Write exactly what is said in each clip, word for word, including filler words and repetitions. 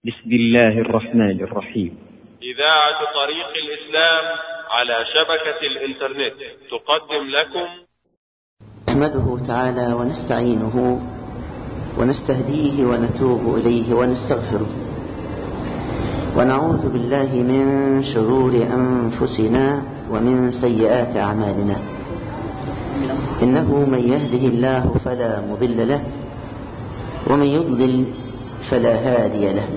بسم الله الرحمن الرحيم. إذاعة طريق الإسلام على شبكة الإنترنت تقدم لكم نحمده تعالى ونستعينه ونستهديه ونتوب إليه ونستغفره، ونعوذ بالله من شرور أنفسنا ومن سيئات أعمالنا. إنه من يهده الله فلا مضل له، ومن يضلل فلا هادي له.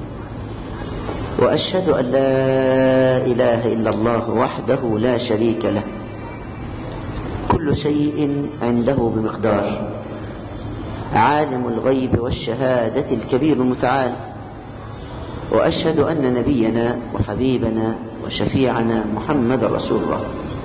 وأشهد أن لا إله إلا الله وحده لا شريك له، كل شيء عنده بمقدار، عالم الغيب والشهادة الكبير المتعال. وأشهد أن نبينا وحبيبنا وشفيعنا محمد رسول الله،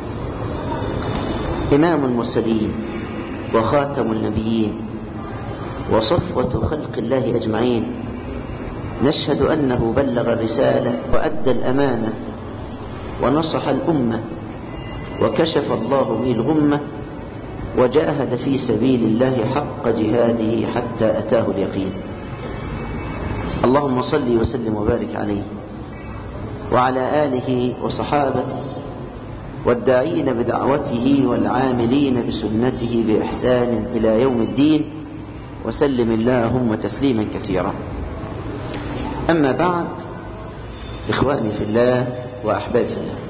إمام المرسلين وخاتم النبيين وصفوة خلق الله أجمعين. نشهد أنه بلغ الرسالة وأدى الأمانة ونصح الأمة وكشف الله به الغمة، وجاهد في سبيل الله حق جهاده حتى أتاه اليقين. اللهم صل وسلم وبارك عليه وعلى آله وصحابته والداعين بدعوته والعاملين بسنته بإحسان إلى يوم الدين، وسلم اللهم تسليما كثيرا. أما بعد، إخواني في الله وأحبابي في الله،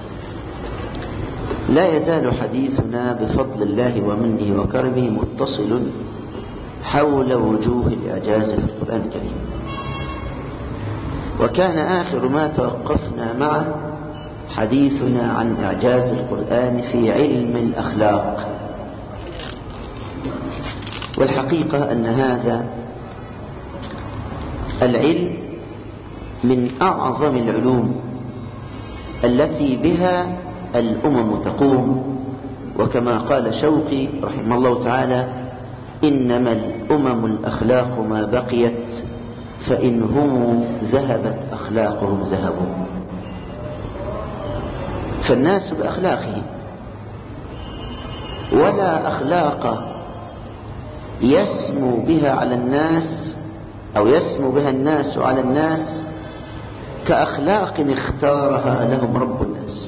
لا يزال حديثنا بفضل الله ومنه وكرمه متصل حول وجوه الإعجاز في القرآن الكريم. وكان آخر ما توقفنا معه حديثنا عن إعجاز القرآن في علم الأخلاق. والحقيقة أن هذا العلم من أعظم العلوم التي بها الأمم تقوم. وكما قال شوقي رحمه الله تعالى: إنما الأمم الأخلاق ما بقيت، فإنهم ذهبت أخلاقهم ذهبوا. فالناس بأخلاقهم، ولا أخلاق يسمو بها على الناس أو يسمو بها الناس على الناس كأخلاق اختارها لهم رب الناس.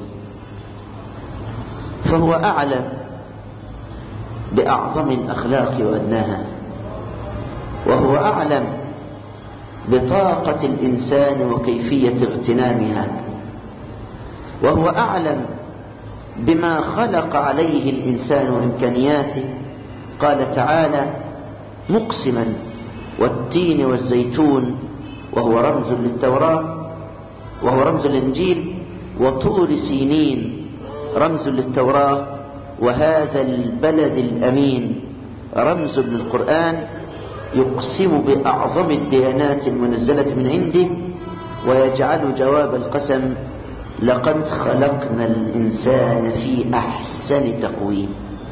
فهو أعلم بأعظم الأخلاق وأدناها، وهو أعلم بطاقة الإنسان وكيفية اغتنامها، وهو أعلم بما خلق عليه الإنسان وإمكانياته. قال تعالى مقسما: والتين والزيتون، وهو رمز للتوراة وهو رمز للإنجيل، وطور سينين رمز للتوراة، وهذا البلد الأمين رمز للقرآن. يقسم بأعظم الديانات المنزلة من عنده، ويجعل جواب القسم: لقد خلقنا الإنسان في أحسن تقويم.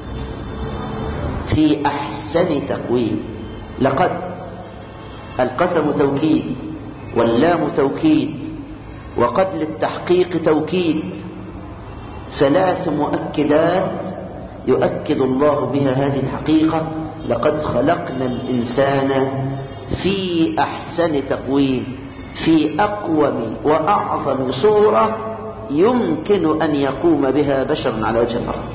في أحسن تقويم. لقد، القسم توكيد، واللام توكيد، وقد للتحقيق توكيد. ثلاث مؤكدات يؤكد الله بها هذه الحقيقة: لقد خلقنا الإنسان في أحسن تقويم، في أقوم وأعظم صورة يمكن أن يقوم بها بشر على وجه الأرض.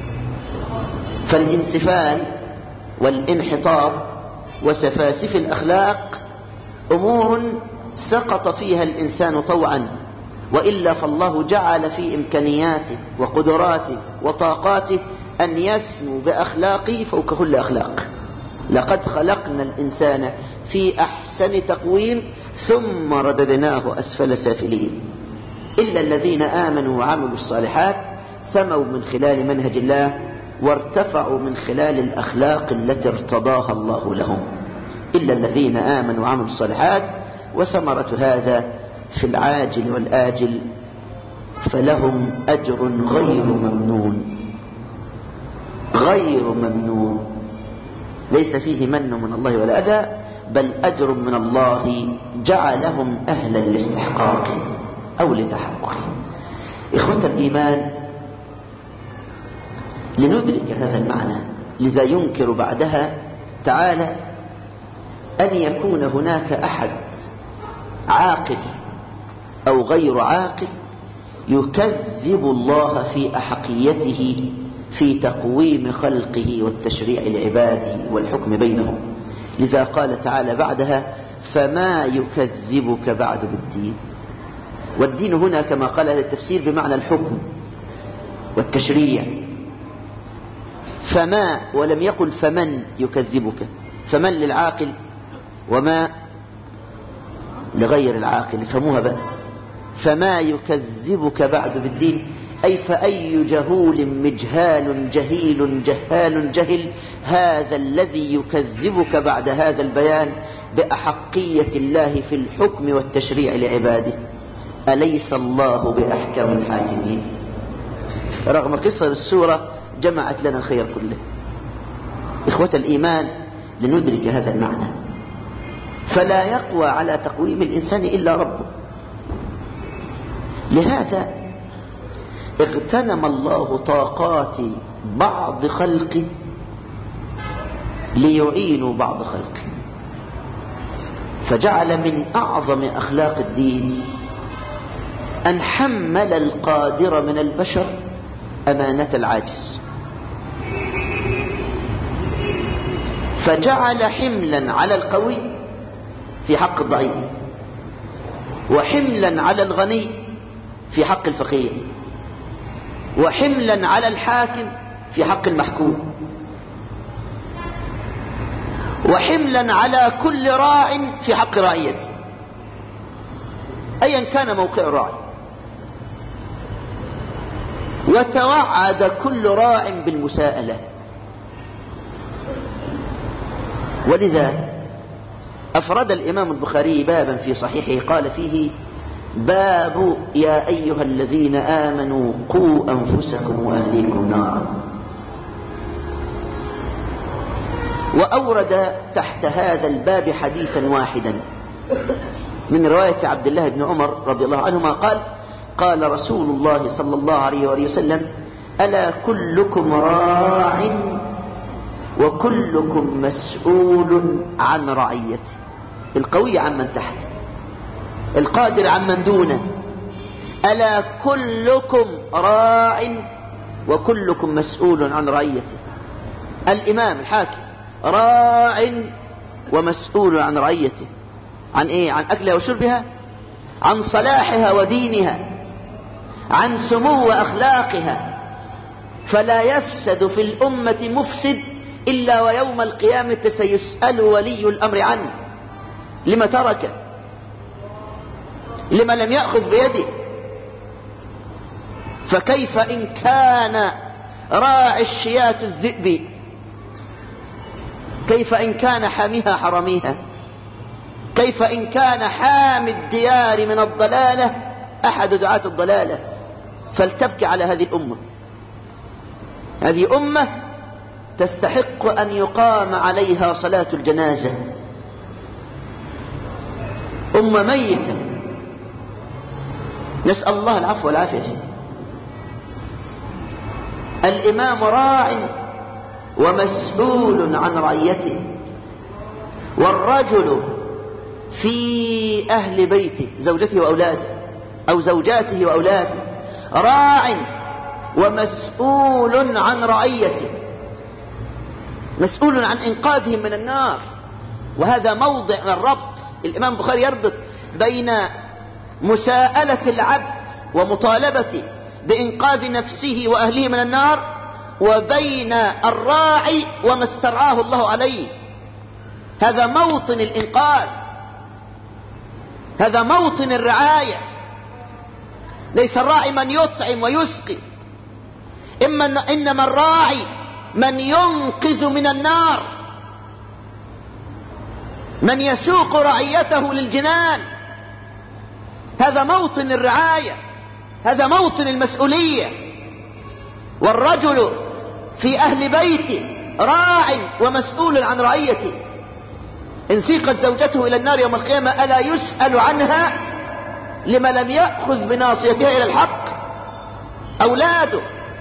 فالانسفال والانحطاط وسفاسف الأخلاق أمور سقط فيها الإنسان طوعا، وإلا فالله جعل في إمكانياته وقدراته وطاقاته أن يسمو بأخلاقه فوق كل أخلاق. لقد خلقنا الإنسان في أحسن تقويم ثم رددناه أسفل سافلين. إلا الذين آمنوا وعملوا الصالحات سموا من خلال منهج الله، وارتفعوا من خلال الأخلاق التي ارتضاها الله لهم. إلا الذين آمنوا وعملوا الصالحات، وثمرة هذا في العاجل والآجل، فلهم أجر غير ممنون. غير ممنون، ليس فيه من من الله ولا أذى، بل أجر من الله جعلهم أهلا لاستحقاقه أو لتحققه. إخوة الإيمان، لندرك هذا المعنى، لذا ينكر بعدها تعالى أن يكون هناك أحد عاقل أو غير عاقل يكذب الله في أحقيته في تقويم خلقه والتشريع لعباده والحكم بينهم. لذا قال تعالى بعدها: فما يكذبك بعد بالدين. والدين هنا كما قال أهل التفسير بمعنى الحكم والتشريع. فما، ولم يقل فمن يكذبك، فمن للعاقل وما لغير العاقل، فهموها بقى. فما يكذبك بعد بالدين، أي فأي جهول مجهال جهيل جهال جهل هذا الذي يكذبك بعد هذا البيان بأحقية الله في الحكم والتشريع لعباده. أليس الله بأحكم الحاكمين؟ رغم قصة السورة جمعت لنا الخير كله. إخوة الإيمان، لندرك هذا المعنى، فلا يقوى على تقويم الإنسان إلا ربه. لهذا اغتنم الله طاقات بعض خلقه ليعينوا بعض خلقه، فجعل من أعظم أخلاق الدين أن حمل القادر من البشر أمانة العاجز، فجعل حملا على القوي في حق الضعيف، وحملا على الغني في حق الفقير، وحملا على الحاكم في حق المحكوم، وحملا على كل راع في حق رعيته أيا كان موقع الراعي. وتوعد كل راع بالمساءلة. ولذا أفرد الإمام البخاري بابا في صحيحه قال فيه: باب يا أيها الذين آمنوا قوا أنفسكم وأهليكم نارا. وأورد تحت هذا الباب حديثا واحدا من رواية عبد الله بن عمر رضي الله عنهما قال: قال رسول الله صلى الله عليه وآله وسلم: ألا كلكم راع وكلكم مسؤول عن رعيته. القوي عن من تحته، القادر عن من دونه. ألا كلكم راع وكلكم مسؤول عن رعيته. الإمام الحاكم راع ومسؤول عن رعيته. عن إيه؟ عن أكلها وشربها، عن صلاحها ودينها، عن سمو أخلاقها. فلا يفسد في الأمة مفسد إلا ويوم القيامة سيسأل ولي الأمر عنه. لما ترك؟ لما لم يأخذ بيده؟ فكيف إن كان راعي الشياة الذئب؟ كيف إن كان حاميها حرميها؟ كيف إن كان حامي الديار من الضلالة أحد دعاة الضلالة؟ فلتبكي على هذه الأمة. هذه أمة تستحق أن يقام عليها صلاة الجنازة، أمة ميتة، نسأل الله العفو والعافية. الإمام راع ومسؤول عن رعيته، والرجل في أهل بيته زوجته وأولاده أو زوجاته وأولاده راع ومسؤول عن رعيته، مسؤول عن إنقاذهم من النار. وهذا موضع الربط. الإمام البخاري يربط بين مساءلة العبد ومطالبته بإنقاذ نفسه وأهله من النار، وبين الراعي وما استرعاه الله عليه. هذا موطن الإنقاذ، هذا موطن الرعاية. ليس الراعي من يطعم ويسقي، إنما الراعي من ينقذ من النار، من يسوق رعيته للجنان. هذا موطن الرعاية، هذا موطن المسؤولية. والرجل في أهل بيته راع ومسؤول عن رعيته. إن سيقت زوجته إلى النار يوم القيامة ألا يسأل عنها لما لم يأخذ بناصيتها إلى الحق؟ أولاده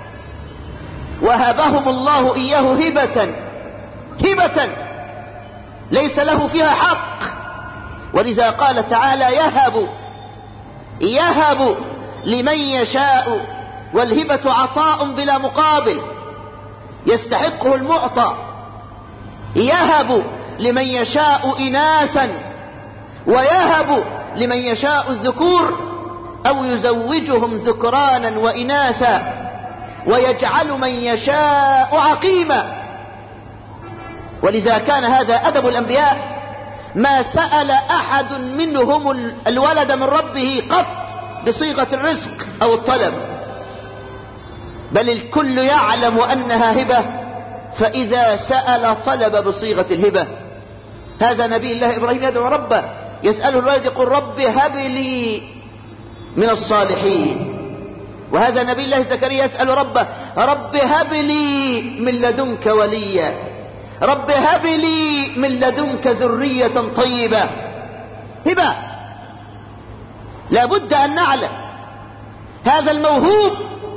وهبهم الله إياه هبة، هبة ليس له فيها حق، ولذا قال تعالى يهب يهب لمن يشاء، والهبة عطاء بلا مقابل يستحقه المعطى. يهب لمن يشاء إناثا ويهب لمن يشاء الذكور أو يزوجهم ذكرانا وإناثا ويجعل من يشاء عقيما. ولذا كان هذا أدب الأنبياء، ما سأل أحد منهم الولد من ربه قط بصيغة الرزق أو الطلب، بل الكل يعلم أنها هبة، فإذا سأل طلب بصيغة الهبة. هذا نبي الله إبراهيم يدعو ربه، يسأله الولد يقول رب هب لي من الصالحين. وهذا نبي الله زكريا يسأل ربه رب هب لي من لدنك وليا، رب هب لي من لدنك ذرية طيبة. هبة لا بد أن نعلم هذا الموهوب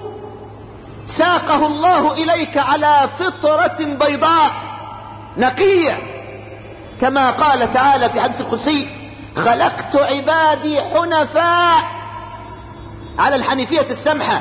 ساقه الله إليك على فطرة بيضاء نقية، كما قال تعالى في حديث القدسي خلقت عبادي حنفاء، على الحنيفية السمحة.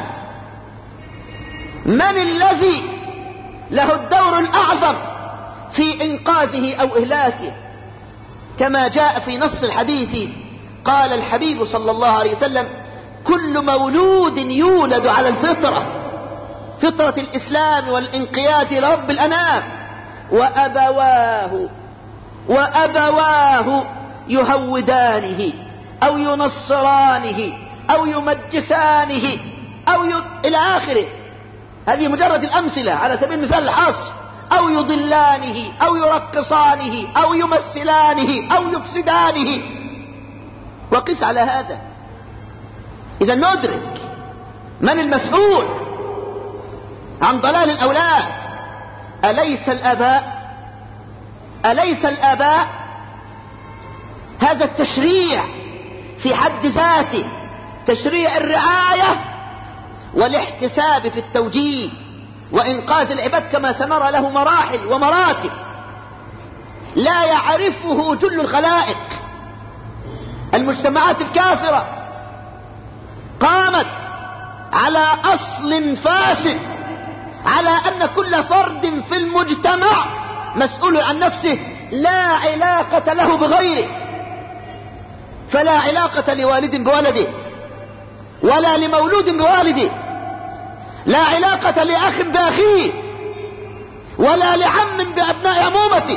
من الذي له الدور الأعظم في إنقاذه أو إهلاكه؟ كما جاء في نص الحديث قال الحبيب صلى الله عليه وسلم كل مولود يولد على الفطرة، فطرة الإسلام والانقياد لرب الأنام، وأبواه وأبواه يهودانه أو ينصرانه أو يمجسانه أو ي... إلى آخره. هذه مجرد الأمثلة على سبيل المثال الحصر. أو يضلانه أو يرقصانه أو يمثلانه أو يفسدانه، وقس على هذا. إذا ندرك من المسؤول عن ضلال الأولاد. أليس الآباء أليس الآباء هذا التشريع في حد ذاته تشريع الرعاية والاحتساب في التوجيه وإنقاذ العباد، كما سنرى له مراحل ومراتب لا يعرفه جل الخلائق. المجتمعات الكافرة قامت على أصل فاسد، على أن كل فرد في المجتمع مسؤول عن نفسه، لا علاقة له بغيره. فلا علاقة لوالد بولده، ولا لمولود بوالده، لا علاقة لأخ بأخيه، ولا لعم بأبناء عمومته.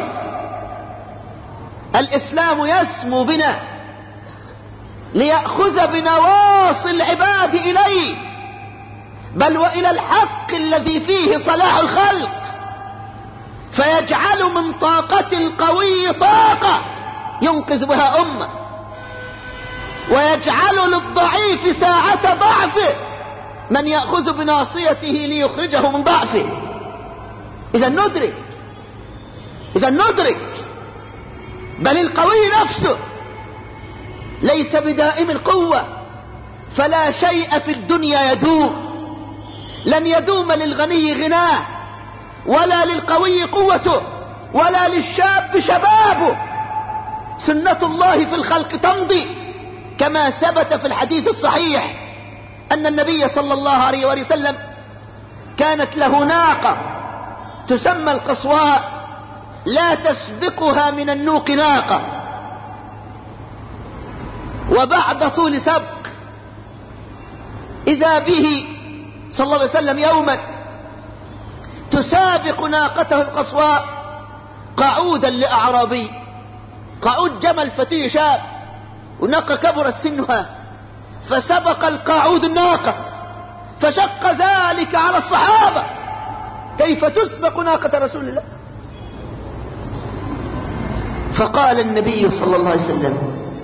الإسلام يسمو بنا ليأخذ بنواصي العباد إليه، بل وإلى الحق الذي فيه صلاح الخلق، فيجعل من طاقة القوي طاقة ينقذ بها أمة، ويجعل للضعيف ساعة ضعفه من يأخذ بناصيته ليخرجه من ضعفه. إذا ندرك إذا ندرك بل القوي نفسه ليس بدائم القوة، فلا شيء في الدنيا يدوم. لن يدوم للغني غناه، ولا للقوي قوته، ولا للشاب شبابه. سنة الله في الخلق تمضي، كما ثبت في الحديث الصحيح أن النبي صلى الله عليه وسلم كانت له ناقة تسمى القصواء، لا تسبقها من النوق ناقة، وبعد طول سبق إذا به صلى الله عليه وسلم يوما تسابق ناقته القصواء قعودا لأعرابي، قعود جمل فتي شاب، وناقة كبرت سنها، فسبق القاعود الناقة، فشق ذلك على الصحابة. كيف تسبق ناقة رسول الله؟ فقال النبي صلى الله عليه وسلم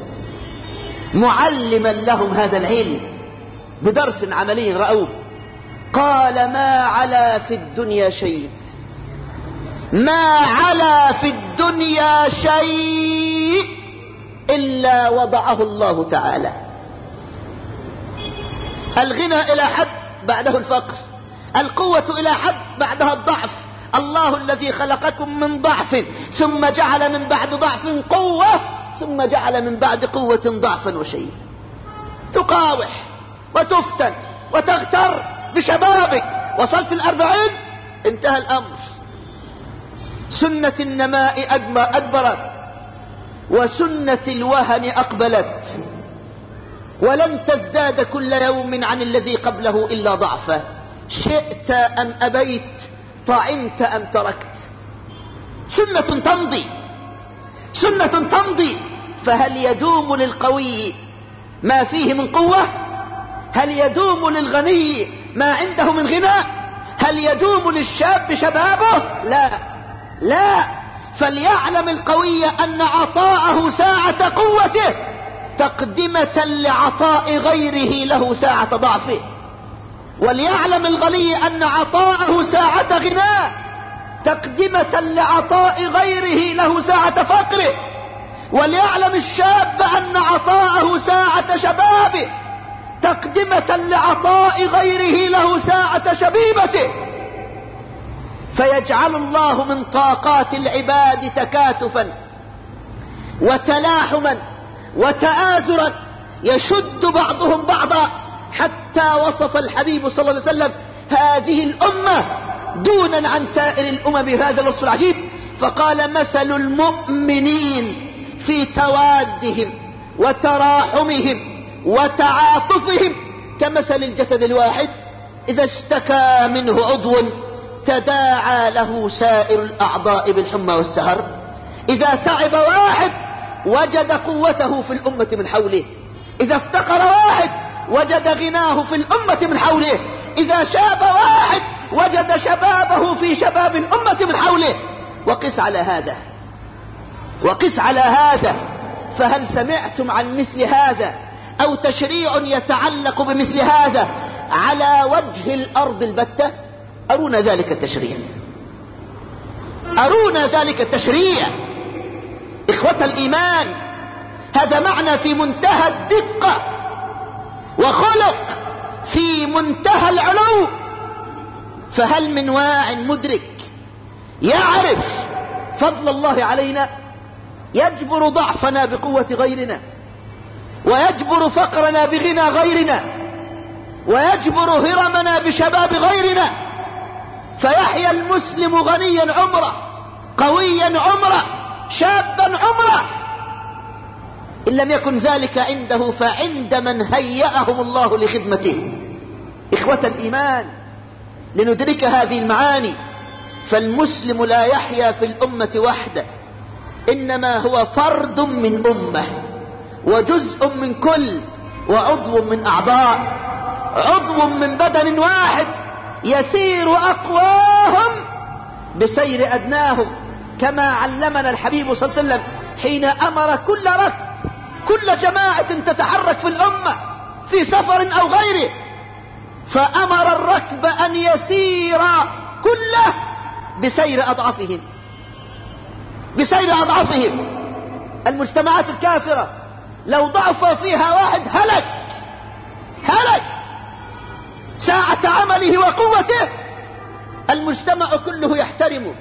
معلما لهم هذا العلم بدرس عملي رأوه، قال ما علا في الدنيا شيء، ما علا في الدنيا شيء إلا وضعه الله تعالى. الغنى إلى حد بعده الفقر، القوة إلى حد بعدها الضعف. الله الذي خلقكم من ضعف ثم جعل من بعد ضعف قوة ثم جعل من بعد قوة ضعفا وشيء. تقاوح وتفتن وتغتر بشبابك، وصلت الأربعين انتهى الأمر. سنة النماء أدبرت وسنة الوهن أقبلت، ولن تزداد كل يوم عن الذي قبله إلا ضعفا، شئت أم أبيت، طعمت أم تركت. سنة تمضي، سنة تمضي. فهل يدوم للقوي ما فيه من قوة؟ هل يدوم للغني ما عنده من غنى؟ هل يدوم للشاب شبابه؟ لا لا. فليعلم القوي أن عطاءه ساعة قوته تقدمة لعطاء غيره له ساعة ضعفه، وليعلم الغني أن عطاءه ساعة غناه تقدمة لعطاء غيره له ساعة فقره، وليعلم الشاب أن عطاءه ساعة شبابه تقدمة لعطاء غيره له ساعة شبيبته. فيجعل الله من طاقات العباد تكاتفا وتلاحما وتآزرا يشد بعضهم بعضا، حتى وصف الحبيب صلى الله عليه وسلم هذه الأمة دونا عن سائر الأمم بهذا الوصف العجيب، فقال: مثل المؤمنين في توادهم وتراحمهم وتعاطفهم كمثل الجسد الواحد إذا اشتكى منه عضو تداعى له سائر الأعضاء بالحمى والسهر. إذا تعب واحد وجد قوته في الأمة من حوله، إذا افتقر واحد وجد غناه في الأمة من حوله، إذا شاب واحد وجد شبابه في شباب الأمة من حوله. وقس على هذا، وقس على هذا. فهل سمعتم عن مثل هذا أو تشريع يتعلق بمثل هذا على وجه الأرض البتة؟ أرونا ذلك التشريع، أرونا ذلك التشريع. إخوة الإيمان، هذا معنى في منتهى الدقة، وخلق في منتهى العلو. فهل من واع مدرك يعرف فضل الله علينا، يجبر ضعفنا بقوة غيرنا، ويجبر فقرنا بغنى غيرنا، ويجبر هرمنا بشباب غيرنا، فيحيا المسلم غنيا عمره، قويا عمره، شابا عمره. إن لم يكن ذلك عنده فعند من هيأهم الله لخدمته. إخوة الإيمان، لندرك هذه المعاني، فالمسلم لا يحيا في الأمة وحده، إنما هو فرد من أمة، وجزء من كل، وعضو من أعضاء، عضو من بدن واحد يسير أقواهم بسير أدناهم، كما علمنا الحبيب صلى الله عليه وسلم حين أمر كل ركب، كل جماعة تتحرك في الأمة في سفر أو غيره، فأمر الركب أن يسير كله بسير أضعافهم، بسير أضعافهم. المجتمعات الكافرة لو ضعف فيها واحد هلك، هلك ساعة عمله وقوته، المجتمع كله يحترمه،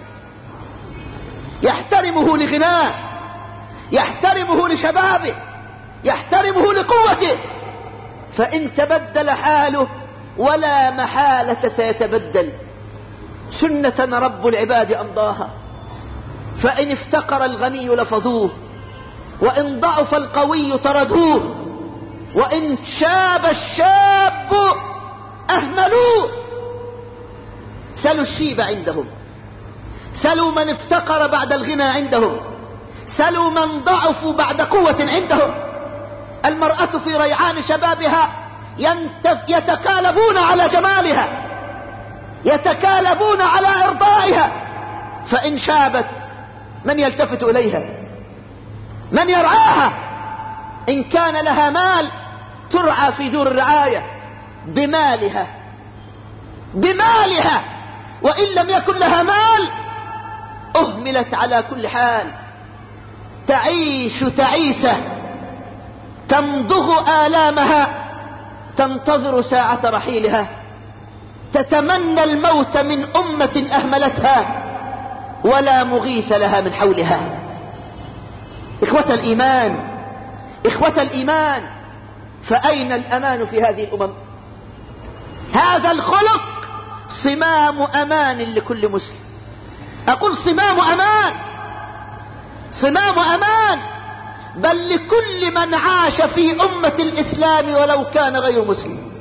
يحترمه لغناه، يحترمه لشبابه، يحترمه لقوته. فإن تبدل حاله ولا محالة سيتبدل، سنة رب العباد أمضاها. فإن افتقر الغني لفظوه، وإن ضعف القوي طردوه، وإن شاب الشاب أهملوه. سلوا الشيب عندهم، سلوا من افتقر بعد الغنى عندهم، سلوا من ضعفوا بعد قوة عندهم. المرأة في ريعان شبابها يتكالبون على جمالها، يتكالبون على إرضائها، فإن شابت من يلتفت إليها؟ من يرعاها؟ إن كان لها مال ترعى في دور الرعاية بمالها، بمالها، وإن لم يكن لها مال أهملت على كل حال، تعيش تعيسة، تمضغ آلامها، تنتظر ساعة رحيلها، تتمنى الموت من أمة أهملتها ولا مغيث لها من حولها. إخوة الإيمان، إخوة الإيمان، فأين الأمان في هذه الأمم؟ هذا الخلق صمام أمان لكل مسلم. أقول صمام أمان، صمام أمان، بل لكل من عاش في أمة الإسلام ولو كان غير مسلم.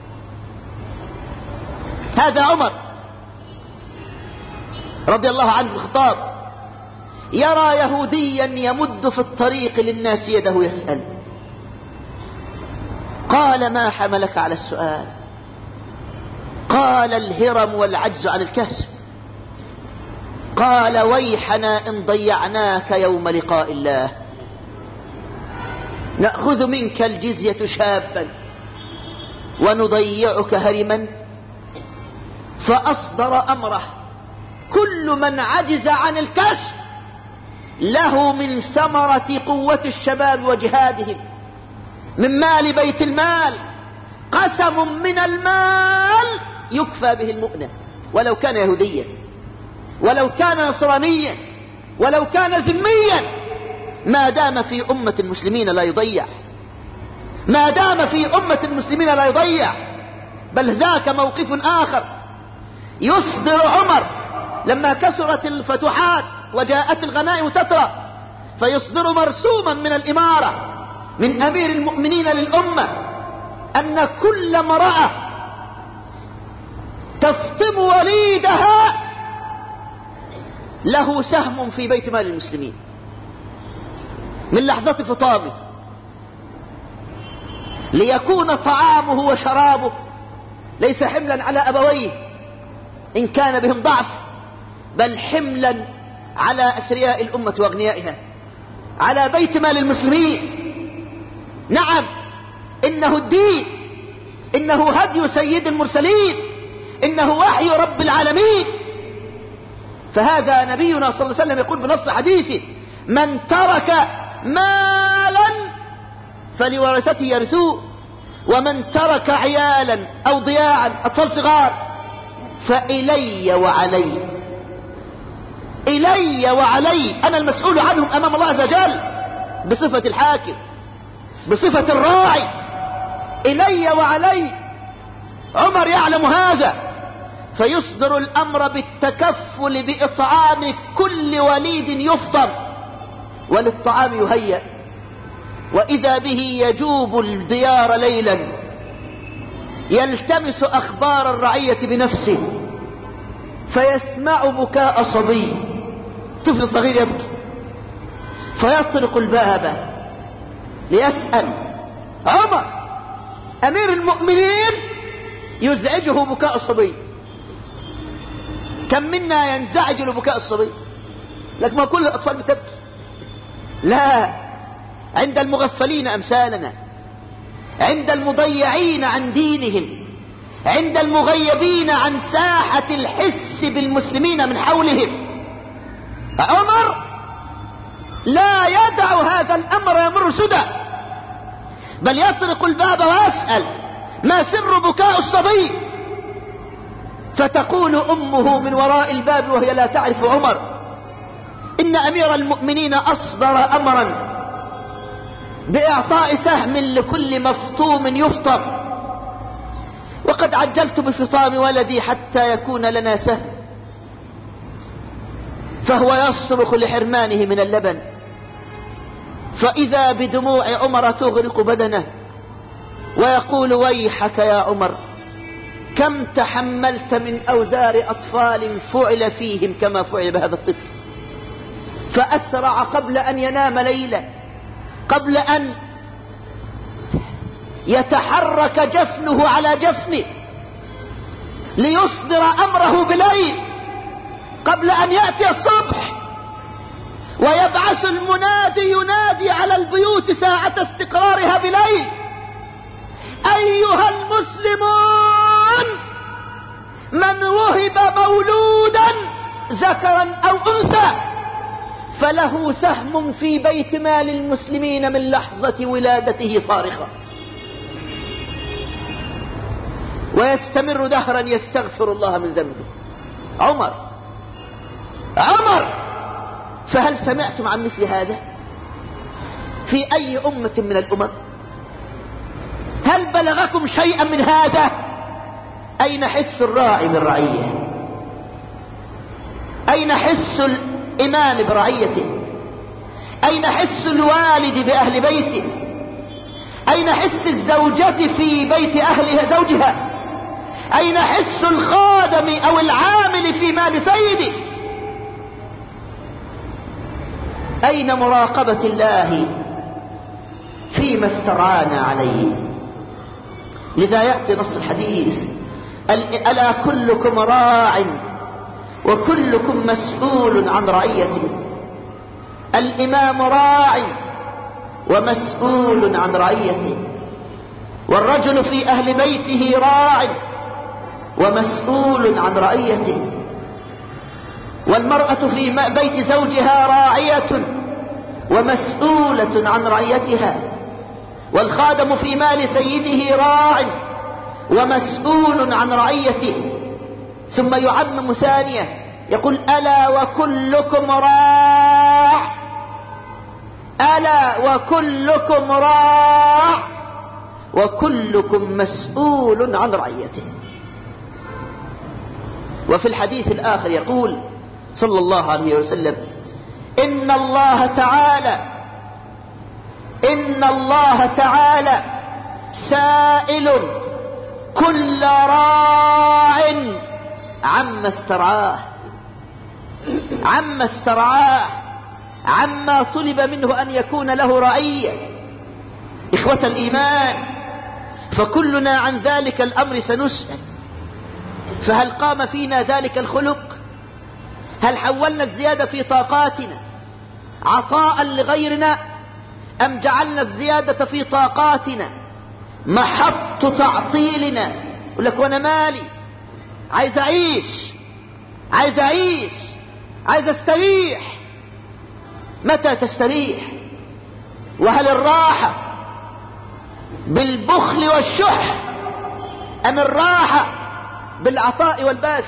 هذا عمر رضي الله عنه الخطاب يرى يهوديا يمد في الطريق للناس يده يسأل، قال: ما حملك على السؤال؟ قال: الهرم والعجز عن الكسب. قال: ويحنا إن ضيعناك يوم لقاء الله، نأخذ منك الجزية شابا ونضيعك هرما. فأصدر أمره: كل من عجز عن الكسب له من ثمرة قوة الشباب وجهادهم من مال بيت المال قسم من المال يكفى به المؤنة، ولو كان يهوديا، ولو كان نصرانيا، ولو كان ذميا، ما دام في أمة المسلمين لا يضيع، ما دام في أمة المسلمين لا يضيع. بل ذاك موقف آخر يصدر عمر لما كثرت الفتوحات وجاءت الغنائم تترى، فيصدر مرسوما من الإمارة من أمير المؤمنين للأمة أن كل امرأة تفطم وليدها له سهم في بيت مال المسلمين من لحظة فطامه، ليكون طعامه وشرابه ليس حملا على أبويه إن كان بهم ضعف، بل حملا على أثرياء الأمة وأغنيائها، على بيت مال المسلمين. نعم، إنه الدين، إنه هدي سيد المرسلين، إنه وحي رب العالمين. فهذا نبينا صلى الله عليه وسلم يقول بنص حديثه: من ترك مالا فلورثته يرثوه، ومن ترك عيالا أو ضياعا أطفال صغار فإلي وعلي، إلي وعلي، أنا المسؤول عنهم أمام الله عز وجل بصفة الحاكم، بصفة الراعي، إلي وعلي. عمر يعلم هذا، فيصدر الأمر بالتكفل بإطعام كل وليد يفطم وللطعام يهيأ. وإذا به يجوب الديار ليلا يلتمس أخبار الرعية بنفسه، فيسمع بكاء صبي، طفل صغير يبكي، فيطرق الباب ليسأل. عمر أمير المؤمنين يزعجه بكاء الصبي. كم منا ينزعج لبكاء الصبي؟ لك ما كل الأطفال بتبكي، لا، عند المغفلين أمثالنا، عند المضيعين عن دينهم، عند المغيبين عن ساحة الحس بالمسلمين من حولهم. عمر لا يدع هذا الأمر يمر سدى، بل يطرق الباب ويسأل: ما سر بكاء الصبي؟ فتقول أمه من وراء الباب وهي لا تعرف عمر: إن أمير المؤمنين أصدر أمرا بإعطاء سهم لكل مفطوم يفطم، وقد عجلت بفطام ولدي حتى يكون لنا سهم. فهو يصرخ لحرمانه من اللبن، فإذا بدموع عمر تغرق بدنه، ويقول: ويحك يا عمر، كم تحملت من أوزار أطفال فعل فيهم كما فعل بهذا الطفل. فأسرع قبل أن ينام ليلة، قبل أن يتحرك جفنه على جفنه، ليصدر أمره بليل قبل أن يأتي الصبح، ويبعث المنادي ينادي على البيوت ساعة استقرارها بليل: أيها المسلمون، من وهب مولودا ذكرا أو أنثى فله سهم في بيت مال المسلمين من لحظة ولادته صارخة. ويستمر دهرا يستغفر الله من ذنبه. عمر عمر فهل سمعتم عن مثل هذا؟ في أي أمة من الأمم؟ هل بلغكم شيئا من هذا؟ أين حس الراعي بالرعية؟ أين حس الإمام برعيته؟ أين حس الوالد بأهل بيته؟ أين حس الزوجة في بيت أهلها زوجها؟ أين حس الخادم أو العامل في مال سيده؟ أين مراقبة الله فيما استرعانا عليه؟ لذا يأتي نص الحديث: ألا كلكم راع وكلكم مسؤول عن رعيته. الإمام راع ومسؤول عن رعيته، والرجل في أهل بيته راع ومسؤول عن رعيته، والمرأة في بيت زوجها راعية ومسؤولة عن رعيتها، والخادم في مال سيده راع ومسؤول عن رعيته. ثم يعمم ثانية يقول: ألا وكلكم راع، ألا وكلكم راع وكلكم مسؤول عن رعيته. وفي الحديث الآخر يقول صلى الله عليه وسلم: إن الله تعالى إن الله تعالى سائل كل راع عما استرعاه عما استرعاه عما طلب منه أن يكون له رعية. إخوة الإيمان، فكلنا عن ذلك الأمر سنسأل. فهل قام فينا ذلك الخلق؟ هل حولنا الزيادة في طاقاتنا عطاء لغيرنا، أم جعلنا الزيادة في طاقاتنا محط تعطيلنا؟ يقول لك: وأنا مالي، عايز أعيش عايز أعيش عايز أستريح. متى تستريح؟ وهل الراحة بالبخل والشح، أم الراحة بالعطاء والبذل؟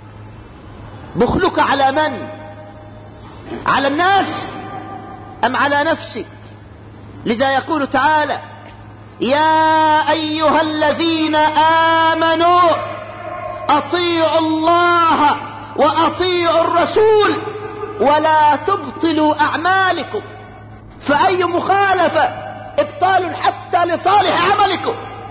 بخلك على من؟ على الناس أم على نفسك؟ لذا يقول تعالى: يا أيها الذين آمنوا أطيعوا الله وأطيعوا الرسول ولا تبطلوا أعمالكم. فأي مخالفة إبطال حتى لصالح عملكم.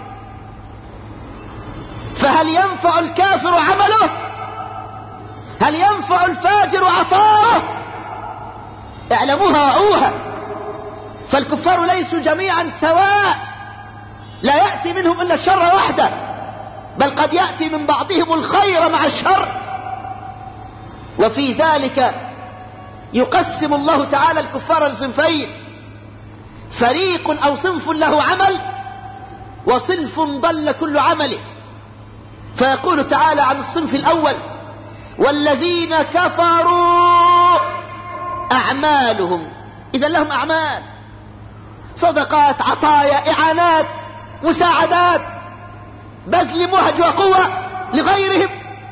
فهل ينفع الكافر عمله؟ هل ينفع الفاجر عطاؤه؟ اعلموها وعوها، فالكفار ليسوا جميعا سواء، لا يأتي منهم إلا الشر وحده، بل قد يأتي من بعضهم الخير مع الشر. وفي ذلك يقسم الله تعالى الكفار لصنفين: فريق أو صنف له عمل، وصنف ضل كل عمله. فيقول تعالى عن الصنف الأول: والذين كفروا أعمالهم. إذا لهم أعمال، صدقات، عطايا، إعانات، مساعدات، بذل مهج وقوة لغيرهم،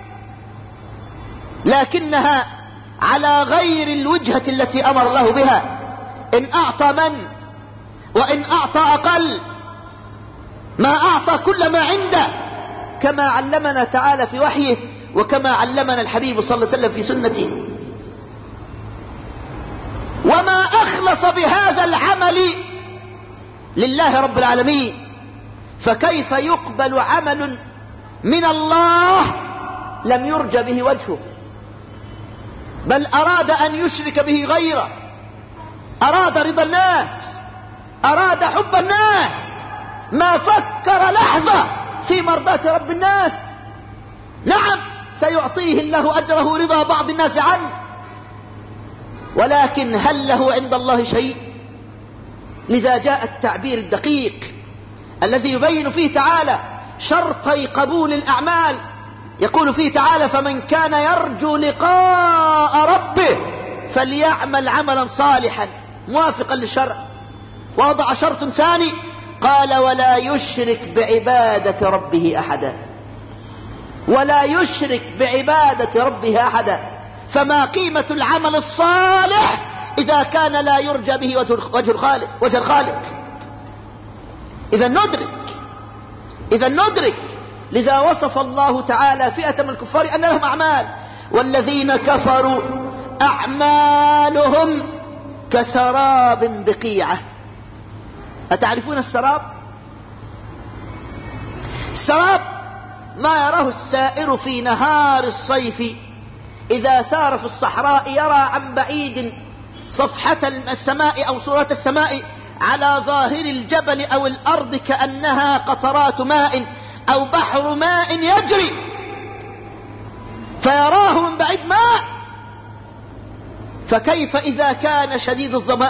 لكنها على غير الوجهة التي أمر الله بها. إن أعطى من وإن أعطى أقل، ما أعطى كل ما عنده، كما علمنا تعالى في وحيه، وكما علمنا الحبيب صلى الله عليه وسلم في سنته. وما أخلص بهذا العمل لله رب العالمين، فكيف يقبل عمل من الله لم يرجى به وجهه، بل أراد أن يشرك به غيره، أراد رضا الناس، أراد حب الناس، ما فكر لحظة في مرضاة رب الناس. نعم، سيعطيه الله أجره رضا بعض الناس عنه، ولكن هل له عند الله شيء؟ لذا جاء التعبير الدقيق الذي يبين فيه تعالى شرطي قبول الأعمال. يقول فيه تعالى: فمن كان يرجو لقاء ربه فليعمل عملا صالحا موافقا للشرع. ووضع شرط ثاني قال: ولا يشرك بعبادة ربه أحدا، ولا يشرك بعبادة ربه أحدا. فما قيمة العمل الصالح إذا كان لا يرجى به وجه الخالق وجه الخالق. إذا ندرك إذا ندرك لذا وصف الله تعالى فئة من الكفار أن لهم أعمال، والذين كفروا أعمالهم كسراب بقيعة. أتعرفون السراب؟ السراب ما يراه السائر في نهار الصيف، إذا سار في الصحراء يرى عن بعيد صفحة السماء أو صورة السماء على ظاهر الجبل أو الأرض كأنها قطرات ماء أو بحر ماء يجري، فيراه من بعيد ماء. فكيف إذا كان شديد الظمأ؟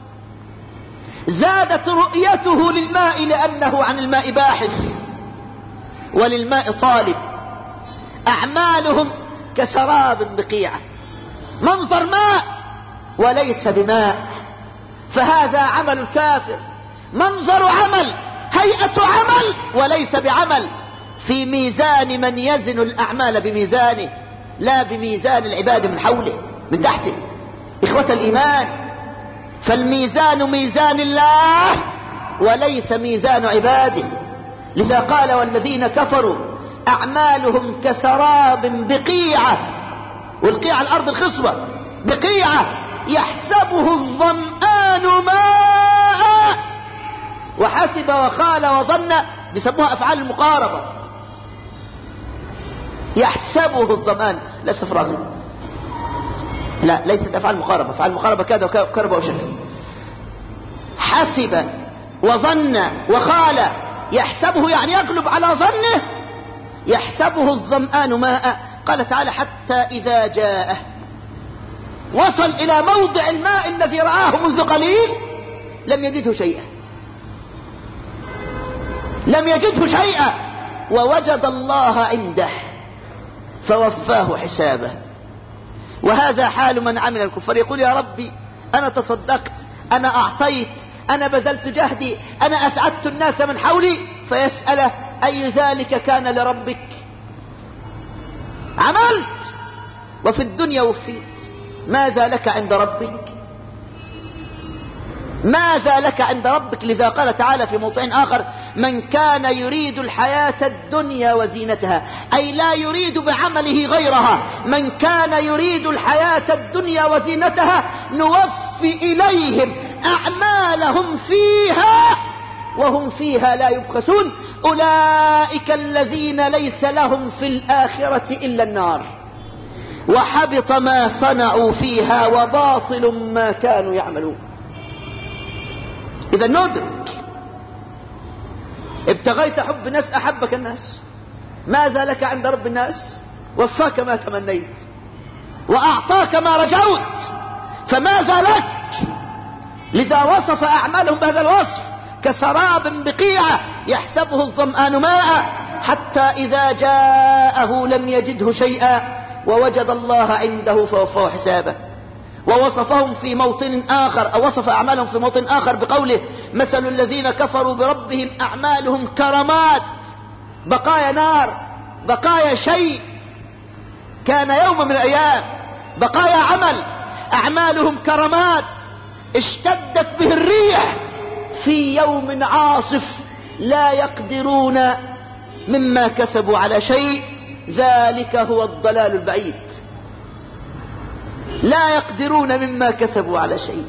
زادت رؤيته للماء لأنه عن الماء باحث وللماء طالب. أعمالهم كسراب بقيعة، منظر ماء وليس بماء. فهذا عمل الكافر، منظر عمل، هيئة عمل وليس بعمل، في ميزان من يزن الأعمال بميزانه لا بميزان العباد من حوله من تحته. إخوة الإيمان، فالميزان ميزان الله وليس ميزان عباده. لذا قال والذين كفروا أعمالهم كسراب بقيعة، والقيعة الأرض الخصبة، بقيعة يحسبه الظمآن ماء، وحسب وخال وظن بيسموها أفعال المقاربة. يحسبه الظمآن، لست فرازي، لا ليست أفعال المقاربة، أفعال المقاربة كاد وكرب وشكل. حسب وظن وخال، يحسبه يعني يغلب على ظنه. يحسبه الظمآن ماء. قال تعالى حتى إذا جاءه، وصل إلى موضع الماء الذي رآه منذ قليل لم يجده شيئا، لم يجده شيئا، ووجد الله عنده فوفاه حسابه. وهذا حال من عمل الكفار، يقول يا ربي أنا تصدقت، أنا أعطيت، أنا بذلت جهدي، أنا أسعدت الناس من حولي، فيسأله أي ذلك كان لربك؟ عملت وفي الدنيا وفيت، ماذا لك عند ربك؟ ماذا لك عند ربك؟ لذا قال تعالى في موضع آخر من كان يريد الحياة الدنيا وزينتها، أي لا يريد بعمله غيرها. من كان يريد الحياة الدنيا وزينتها نوفي إليهم أعمالهم فيها وهم فيها لا يبخسون، أولئك الذين ليس لهم في الآخرة إلا النار وحبط ما صنعوا فيها وباطل ما كانوا يعملون. إذا ندرك، ابتغيت حب الناس أحبك الناس، ماذا لك عند رب الناس؟ وفاك ما تمنيت وأعطاك ما رجوت، فماذا لك؟ لذا وصف أعمالهم بهذا الوصف كسراب بقيعة يحسبه الظمآن ماء حتى إذا جاءه لم يجده شيئا ووجد الله عنده فوفاه حسابه. ووصفهم في موطن آخر، أو وصف أعمالهم في موطن آخر بقوله مثل الذين كفروا بربهم أعمالهم كرماد، بقايا نار، بقايا شيء كان يوم من الأيام، بقايا عمل. أعمالهم كرماد اشتدت به الريح في يوم عاصف لا يقدرون مما كسبوا على شيء، ذلك هو الضلال البعيد. لا يقدرون مما كسبوا على شيء.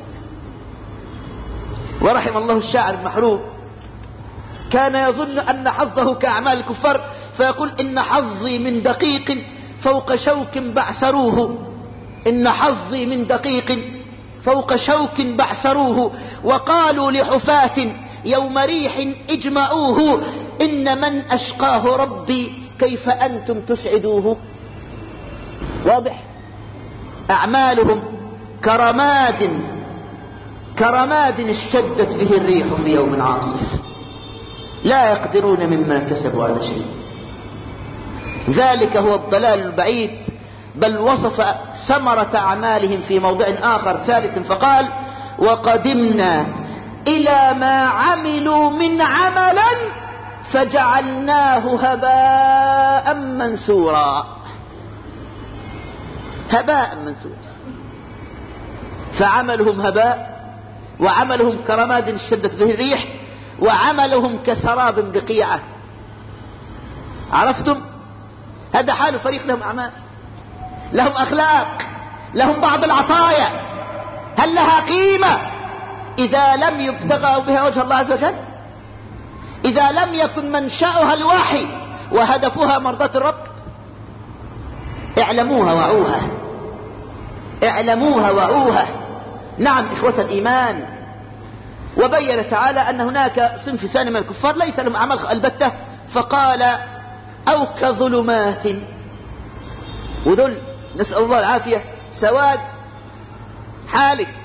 ورحم الله الشاعر المحروم، كان يظن أن حظه كأعمال الكفار، فيقول إن حظي من دقيق فوق شوك بعثروه، إن حظي من دقيق فوق شوك بعثروه، وقالوا لحفاة يوم ريح اجمعوه، إن من أشقاه ربي كيف أنتم تسعدوه. واضح؟ أعمالهم كرماد، كرماد اشتدت به الريح في يوم عاصف لا يقدرون مما كسبوا على شيء، ذلك هو الضلال البعيد. بل وصف ثمرة أعمالهم في موضع آخر ثالث فقال وقدمنا إلى ما عملوا من عمل فجعلناه هباء منثورا. هباء منثورا. فعملهم هباء، وعملهم كرماد اشتدت به الريح، وعملهم كسراب بقيعة. عرفتم؟ هذا حال فريق لهم أعمال، لهم أخلاق، لهم بعض العطايا، هل لها قيمة إذا لم يبتغى بها وجه الله عز وجل؟ إذا لم يكن منشأها الوحي وهدفها مرضاة الرب؟ اعلموها وعوها، اعلموها وعوها. نعم إخوة الإيمان. وبين تعالى أن هناك صنف ثاني من الكفار ليس لهم أعمال البتة، فقال أو كظلمات، وذل نسأل الله العافية سواد حالك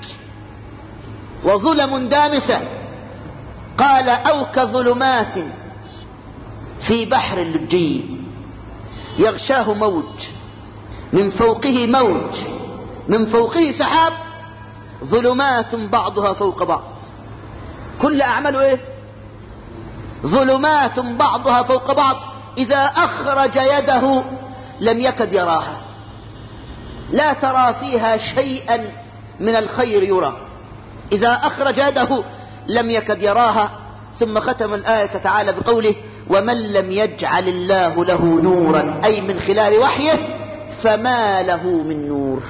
وظلم دامسة. قال أو كظلمات في بحر اللجي يغشاه موج من فوقه موج من فوقه سحاب، ظلمات بعضها فوق بعض. كل أعماله إيه؟ ظلمات بعضها فوق بعض، إذا أخرج يده لم يكد يراها، لا ترى فيها شيئا من الخير يرى. إذا أخرج يده لم يكد يراها. ثم ختم الآية تعالى بقوله ومن لم يجعل الله له نورا، أي من خلال وحيه، فما له من نور،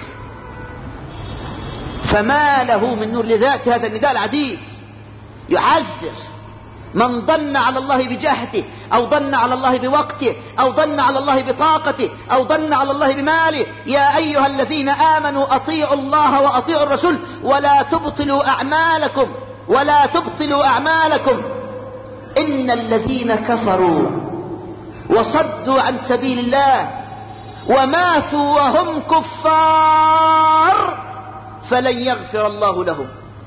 فما له من نور. لذات هذا النداء العزيز يحذر من ظن على الله بجهده، أو ظن على الله بوقته، أو ظن على الله بطاقته، أو ظن على الله بماله. يا أيها الذين آمنوا أطيعوا الله وأطيعوا الرسول ولا تبطلوا أعمالكم ولا تبطلوا أعمالكم إن الذين كفروا وصدوا عن سبيل الله وماتوا وهم كفار فلن يغفر الله لهم.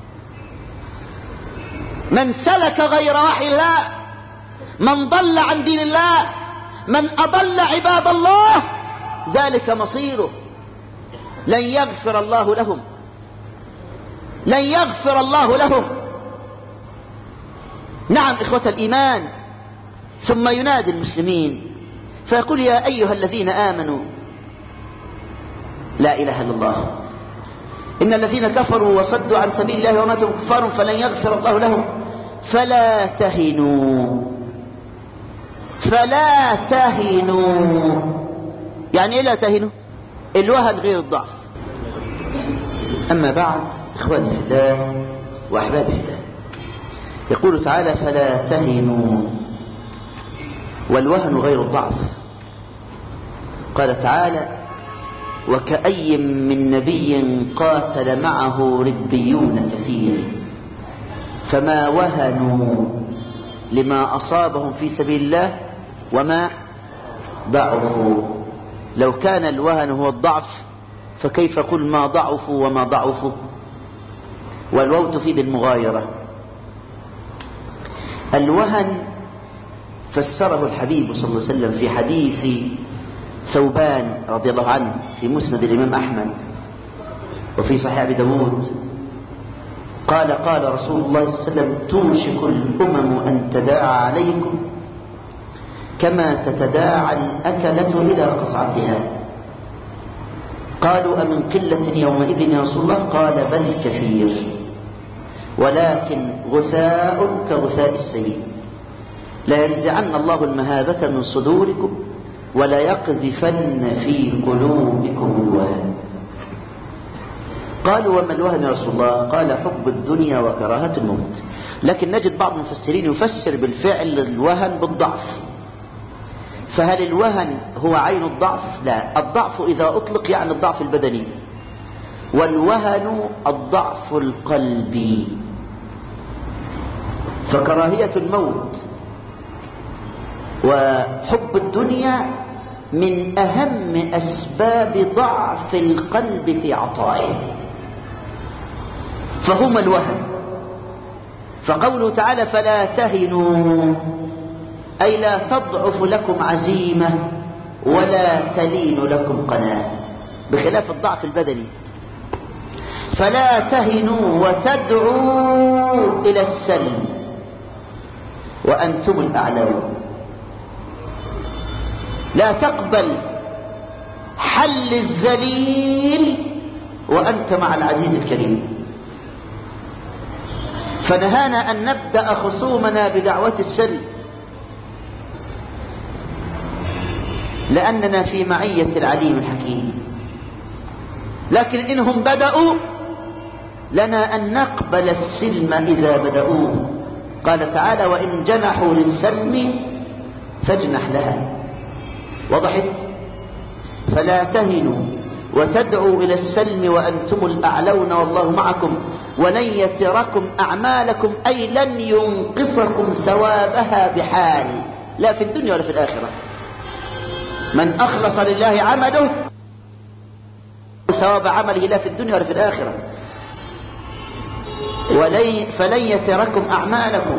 من سلك غير وحي الله، من ضل عن دين الله، من أضل عباد الله، ذلك مصيره، لن يغفر الله لهم، لن يغفر الله لهم. نعم إخوة الإيمان. ثم ينادي المسلمين فيقول يا أيها الذين آمنوا، لا إله إلا الله، إن الذين كفروا وصدوا عن سبيل الله وماتوا كفار فلن يغفر الله لهم فلا تهنوا، فلا تهنوا. يعني إيه لا تهنوا؟ الوهن غير الضعف. أما بعد، إخواني في الله وأحبابي في الله، يقول تعالى فلا تهنوا، والوهن غير الضعف. قال تعالى وكأي من نبي قاتل معه ربيون كثير فما وهنوا لما أصابهم في سبيل الله وما ضعفوا. لو كان الوهن هو الضعف فكيف قل ما ضعفوا وما ضعفوا؟ والواو تفيد المغايرة. الوهن فسره الحبيب صلى الله عليه وسلم في حديث ثوبان رضي الله عنه في مسند الإمام أحمد وفي صحيح أبي داود، قال قال رسول الله صلى الله عليه وسلم توشك الأمم أن تداعى عليكم كما تتداعى الأكلة إلى قصعتها. قالوا أمن قلة يومئذ يا رسول الله؟ قال بل كثير ولكن غثاء كغثاء السيل، لا ينزعن الله المهابة من صدوركم ولا يقذفن في قلوبكم الوهن. قالوا وما الوهن يا رسول الله؟ قال حب الدنيا وكراهة الموت. لكن نجد بعض المفسرين يفسر بالفعل الوهن بالضعف. فهل الوهن هو عين الضعف؟ لا، الضعف إذا أطلق يعني الضعف البدني، والوهن الضعف القلبي. فكراهية الموت وحب الدنيا من أهم أسباب ضعف القلب في عطائه، فهما الوهن. فقوله تعالى فلا تهنوا أي لا تضعف لكم عزيمة ولا تلين لكم قناة، بخلاف الضعف البدني. فلا تهنوا وتدعوا إلى السلم وأنتم الأعلون. لا تقبل حل الذليل وأنت مع العزيز الكريم. فنهانا أن نبدأ خصومنا بدعوة السلم، لأننا في معية العليم الحكيم. لكن إنهم بدأوا لنا أن نقبل السلم إذا بدأوه. قال تعالى: وإن جنحوا للسلم فاجنح لها. وضحت؟ فلا تهنوا وتدعوا إلى السلم وأنتم الأعلون والله معكم ولن يتركم أعمالكم، أي لن ينقصكم ثوابها بحال، لا في الدنيا ولا في الآخرة. من أخلص لله عمله ثواب عمله لا في الدنيا ولا في الآخرة. ولن فلن يتركم أعمالكم.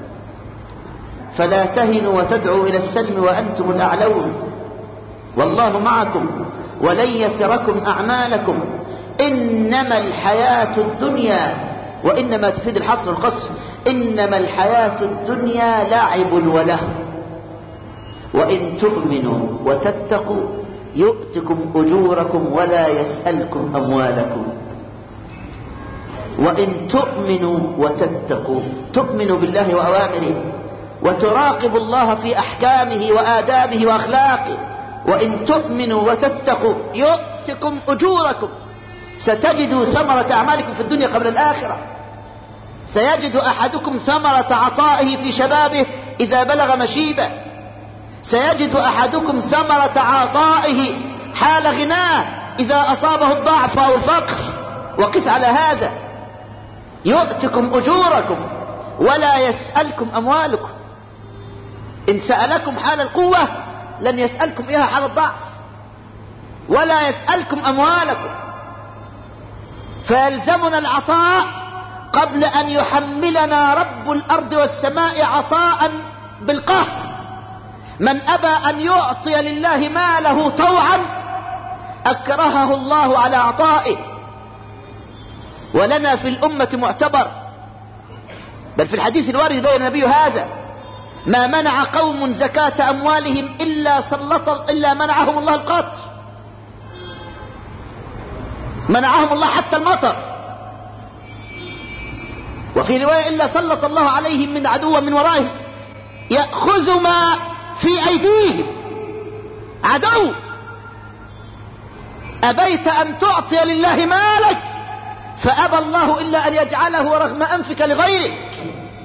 فلا تهنوا وتدعوا إلى السلم وأنتم الأعلون والله معكم ولن يتركم أعمالكم. إنما الحياة الدنيا، وإنما تفيد الحصر والقصر، إنما الحياة الدنيا لعب وله وإن تؤمنوا وتتقوا يؤتكم أجوركم ولا يسألكم أموالكم. وإن تؤمنوا وتتقوا، تؤمنوا بالله وأوامره وتراقبوا الله في أحكامه وآدابه وأخلاقه. وإن تؤمنوا وتتقوا يؤتكم أجوركم. ستجدوا ثمرة أعمالكم في الدنيا قبل الآخرة. سيجد أحدكم ثمرة عطائه في شبابه إذا بلغ مشيبه. سيجد أحدكم ثمرة عطائه حال غناه إذا أصابه الضعف أو الفقر. وقس على هذا: يؤتكم أجوركم ولا يسألكم أموالكم. إن سألكم حال القوة لن يسألكم إياها حال الضعف، ولا يسألكم أموالكم. فيلزمنا العطاء قبل أن يحملنا رب الأرض والسماء عطاء بالقهر. من أبى أن يعطي لله ماله طوعا أكرهه الله على عطائه. ولنا في الأمة معتبر، بل في الحديث الوارد بين النبي هذا: ما منع قوم زكاة أموالهم إلا سلط إلا منعهم الله القطر، منعهم الله حتى المطر. وفي رواية: إلا سلط الله عليهم من عدو من ورائهم يأخذ ما في أيديهم. عدو. أبيت أن تعطي لله مالك فأبى الله إلا أن يجعله رغم أنفك لغيرك.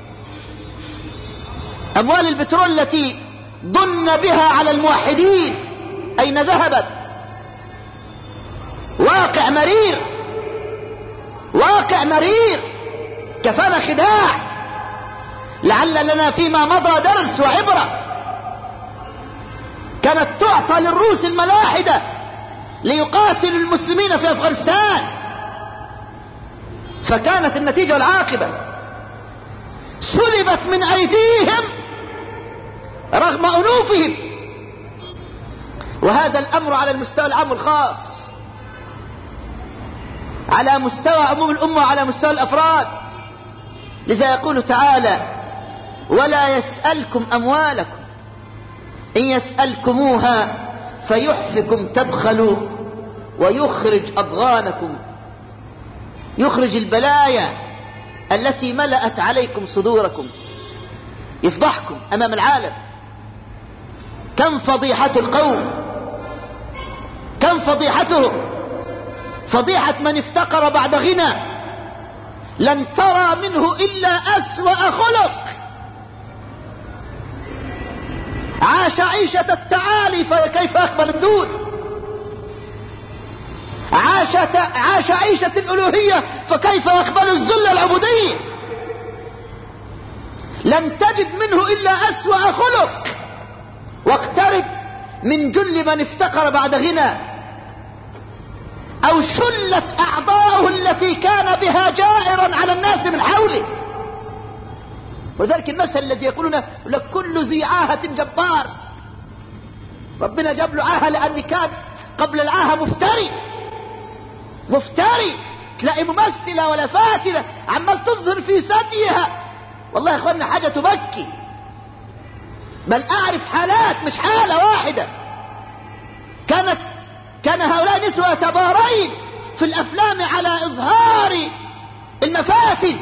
أموال البترول التي ضن بها على الموحدين أين ذهبت؟ واقع مرير، واقع مرير، كفانا خداع. لعل لنا فيما مضى درس وعبرة. كانت تعطى للروس الملاحدة ليقاتلوا المسلمين في أفغانستان، فكانت النتيجة والعاقبة سلبت من أيديهم رغم أنوفهم. وهذا الأمر على المستوى العام والخاص، على مستوى عموم الأمة وعلى مستوى الأفراد. لذا يقول تعالى: ولا يسألكم أموالكم إن يسألكموها فيحفكم تبخلوا ويخرج أضغانكم. يخرج البلايا التي ملأت عليكم صدوركم، يفضحكم أمام العالم. كم فضيحة القوم، كم فضيحتهم، فضيحة من افتقر بعد غنى لن ترى منه إلا أسوأ خلق. عاش عيشة التعالي فكيف أقبل الدون. عاش عاش عيشة الألوهية فكيف يقبل الذل العبودية. لن تجد منه إلا أسوأ خلق. واقترب من جل من افتقر بعد غنى أو شلت أعضاؤه التي كان بها جائرا على الناس من حوله. وذلك المثل الذي يقولون لك كل ذي عاهة جبار. ربنا جاب له عاهة لأن كان قبل العاهة مفتري، مفتري. تلاقي ممثلة ولا فاتنة عمال تظهر في ثديها. والله يا اخوانا حاجة تبكي. بل أعرف حالات مش حالة واحدة، كانت كان هؤلاء نسوة تبارين في الأفلام على إظهار المفاتن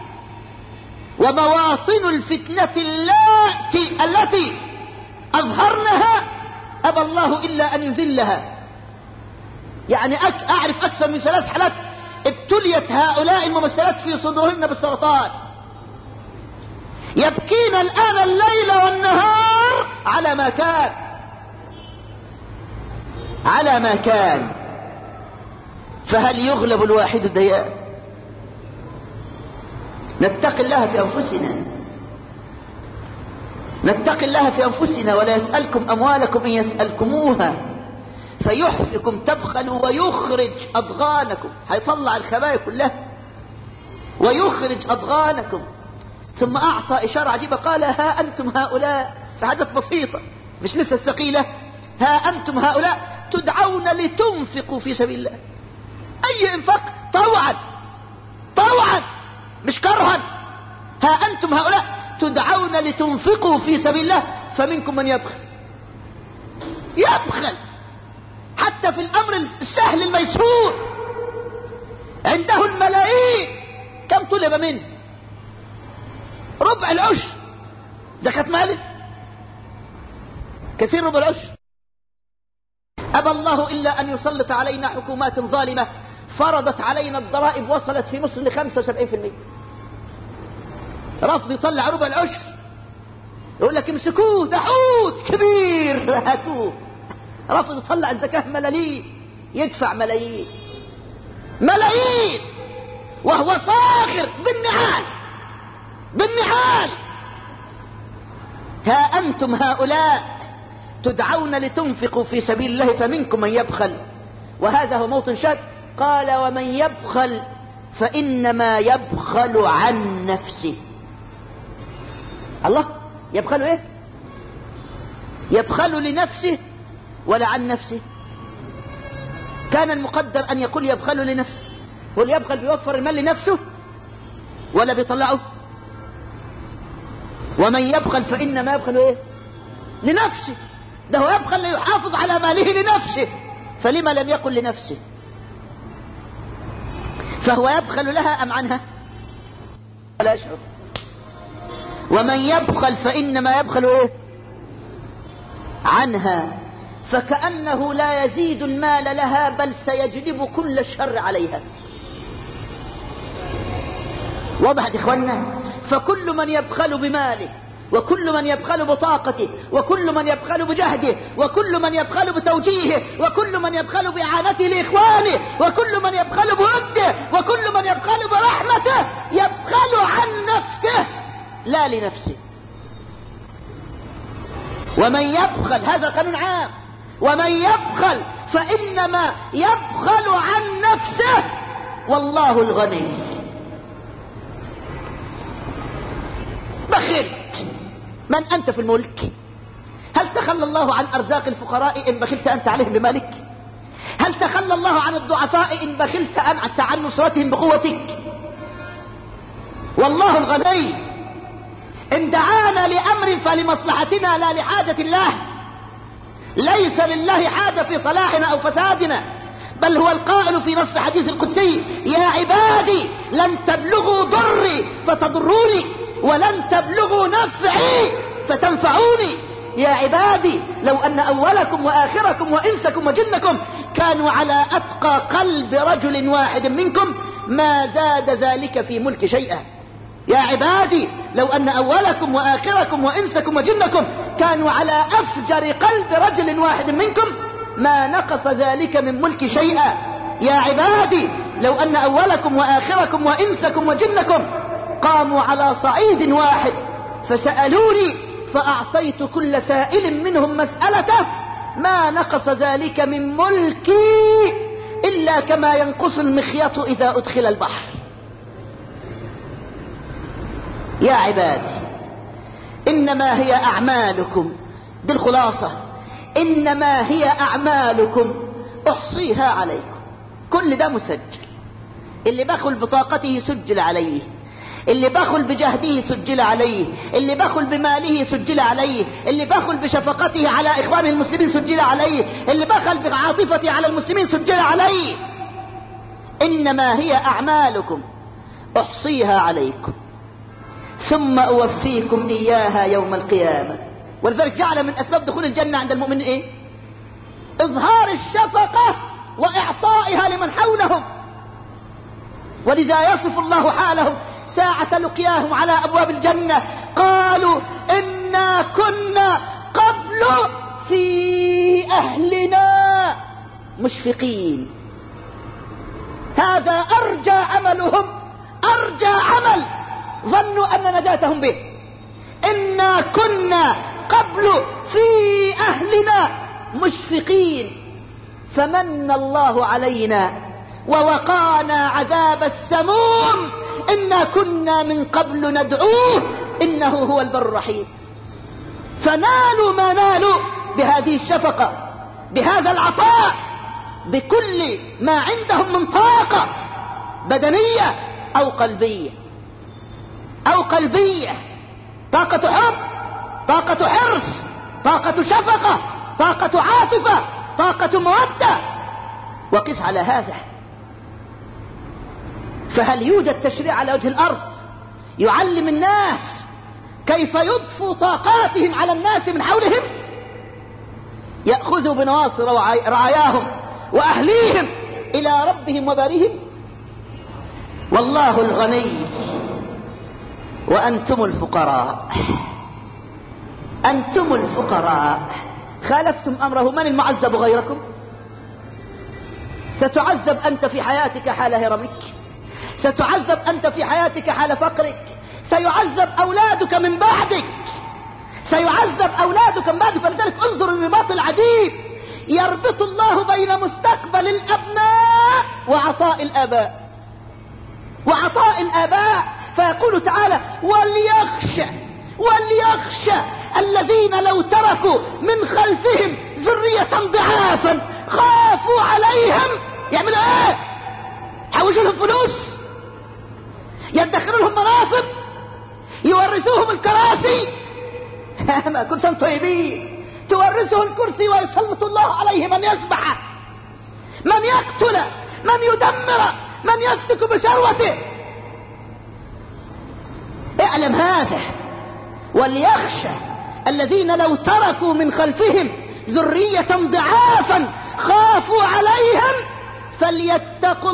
ومواطن الفتنة التي التي أظهرنها أبى الله إلا أن يذلها. يعني أك أعرف أكثر من ثلاث حالات ابتليت هؤلاء الممثلات في صدورهن بالسرطان، يبكين الآن الليل والنهار على ما كان على ما كان فهل يغلب الواحد الديان؟ نتقي الله في أنفسنا، نتقي الله في أنفسنا. ولا يسألكم أموالكم إن يسألكموها فيحفكم تبخلوا ويخرج أضغانكم، هيطلع الخبايا كلها ويخرج أضغانكم. ثم أعطى إشارة عجيبة، قال ها أنتم هؤلاء، في حاجات بسيطة مش لسه ثقيلة، ها أنتم هؤلاء تدعون لتنفقوا في سبيل الله. أي انفاق؟ طوعا طوعا مش كرها. ها أنتم هؤلاء تدعون لتنفقوا في سبيل الله فمنكم من يبخل يبخل حتى في الأمر السهل الميسور، عنده الملايين، كم طلب منه؟ ربع العشر زكاة ماله، كثير ربع العشر. أبى الله إلا أن يسلط علينا حكومات ظالمة فرضت علينا الضرائب وصلت في مصر لخمسة وسبعين في المئة، رفض يطلع ربع العشر، يقول لك امسكوه ده حوت كبير هاتوه. رفض يطلع الزكاة ملالين، يدفع ملايين ملايين وهو صاغر بالنعال بالنعال. ها أنتم هؤلاء تدعون لتنفقوا في سبيل الله فمنكم من يبخل. وهذا هو موطن شاهد، قال ومن يبخل فإنما يبخل عن نفسه. الله، يبخل ايه؟ يبخل لنفسه ولا عن نفسه؟ كان المقدر أن يقول يبخل لنفسه، واللي يبخل بيوفر المال لنفسه ولا بيطلعه؟ ومن يبخل فإنما يبخل ايه؟ لنفسه. ده هو يبخل ليحافظ على ماله لنفسه، فلما لم يقل لنفسه؟ فهو يبخل لها أم عنها؟ ولا يشعر. ومن يبخل فإنما يبخل ايه؟ عنها، فكأنه لا يزيد المال لها بل سيجلب كل الشر عليها. وضحت إخواننا؟ فكل من يبخل بماله، وكل من يبخل بطاقته، وكل من يبخل بجهده، وكل من يبخل بتوجيهه، وكل من يبخل بإعانته لإخوانه، وكل من يبخل بوده، وكل من يبخل برحمته يبخل عن نفسه لا لنفسه. ومن يبخل، هذا قانون عام، ومن يبخل فإنما يبخل عن نفسه والله الغني. بخلت، من أنت في الملك؟ هل تخلى الله عن أرزاق الفقراء إن بخلت أنت عليهم بمالك؟ هل تخلى الله عن الضعفاء إن بخلت أنت عن نصرتهم بقوتك؟ والله الغني. إن دعانا لأمر فلمصلحتنا لا لحاجة الله. ليس لله حاجة في صلاحنا أو فسادنا، بل هو القائل في نص حديث القدسي: يا عبادي لن تبلغوا ضري فتضروني ولن تبلغوا نفعي فتنفعوني. يا عبادي لو أن أولكم وآخركم وإنسكم وجنكم كانوا على أتقى قلب رجل واحد منكم ما زاد ذلك في ملك شيئا. يا عبادي لو أن أولكم وآخركم وإنسكم وجنكم كانوا على أفجر قلب رجل واحد منكم ما نقص ذلك من ملك شيئا. يا عبادي لو أن أولكم وآخركم وإنسكم وجنكم قاموا على صعيد واحد فسألوني فأعطيت كل سائل منهم مسألته ما نقص ذلك من ملكي إلا كما ينقص المخيط إذا أدخل البحر. يا عبادي إنما هي أعمالكم، دي الخلاصة، إنما هي أعمالكم أحصيها عليكم. كل ده مسجل. اللي بخل بطاقته سجل عليه، اللي بخل بجهده سجل عليه، اللي بخل بماله سجل عليه، اللي بخل بشفقته على إخوانه المسلمين سجل عليه، اللي بخل بعاطفته على المسلمين سجل عليه. إنما هي أعمالكم أحصيها عليكم ثم أوفيكم إياها يوم القيامة. ولذلك جعل من أسباب دخول الجنة عند المؤمنين إيه؟ إظهار الشفقة وإعطائها لمن حولهم. ولذا يصف الله حالهم ساعة لقياهم على أبواب الجنة قالوا إنا كنا قبل في أهلنا مشفقين. هذا أرجى عملهم، أرجى عمل ظنوا أن نجاتهم به. إنا كنا قبل في أهلنا مشفقين فمن الله علينا ووقانا عذاب السموم إنا كنا من قبل ندعوه إنه هو البر الرحيم. فنالوا ما نالوا بهذه الشفقة، بهذا العطاء، بكل ما عندهم من طاقة بدنية أو قلبية أو قلبية، طاقة حب، طاقة حرص، طاقة شفقة، طاقة عاطفة، طاقة مودة. وقس على هذا. فهل يوجد تشريع على وجه الأرض يعلم الناس كيف يضفوا طاقاتهم على الناس من حولهم؟ يأخذوا بنواصر رعاياهم وأهليهم إلى ربهم وبارهم. والله الغني وأنتم الفقراء. أنتم الفقراء خالفتم أمره. من المعذب غيركم؟ ستعذب أنت في حياتك حال هرمك، ستعذب أنت في حياتك حال فقرك، سيعذب أولادك من بعدك، سيعذب أولادك من بعدك. فلذلك انظر الرباط العجيب، يربط الله بين مستقبل الأبناء وعطاء الآباء، وعطاء الآباء. فيقول تعالى وليخشى وليخشى الذين لو تركوا من خلفهم ذرية ضعافا خافوا عليهم. يعملوا ايه؟ يحوشوا لهم فلوس، يدخروا لهم مناصب، يورثوهم الكراسي. ما كل سنة طيبين. تورثه الكرسي ويسلط الله عليه من يذبح، من يقتل، من يدمر، من يفتك بثروته. اعلم هذا. وليخشى الذين لو تركوا من خلفهم ذرية ضعافا خافوا عليهم فليتقوا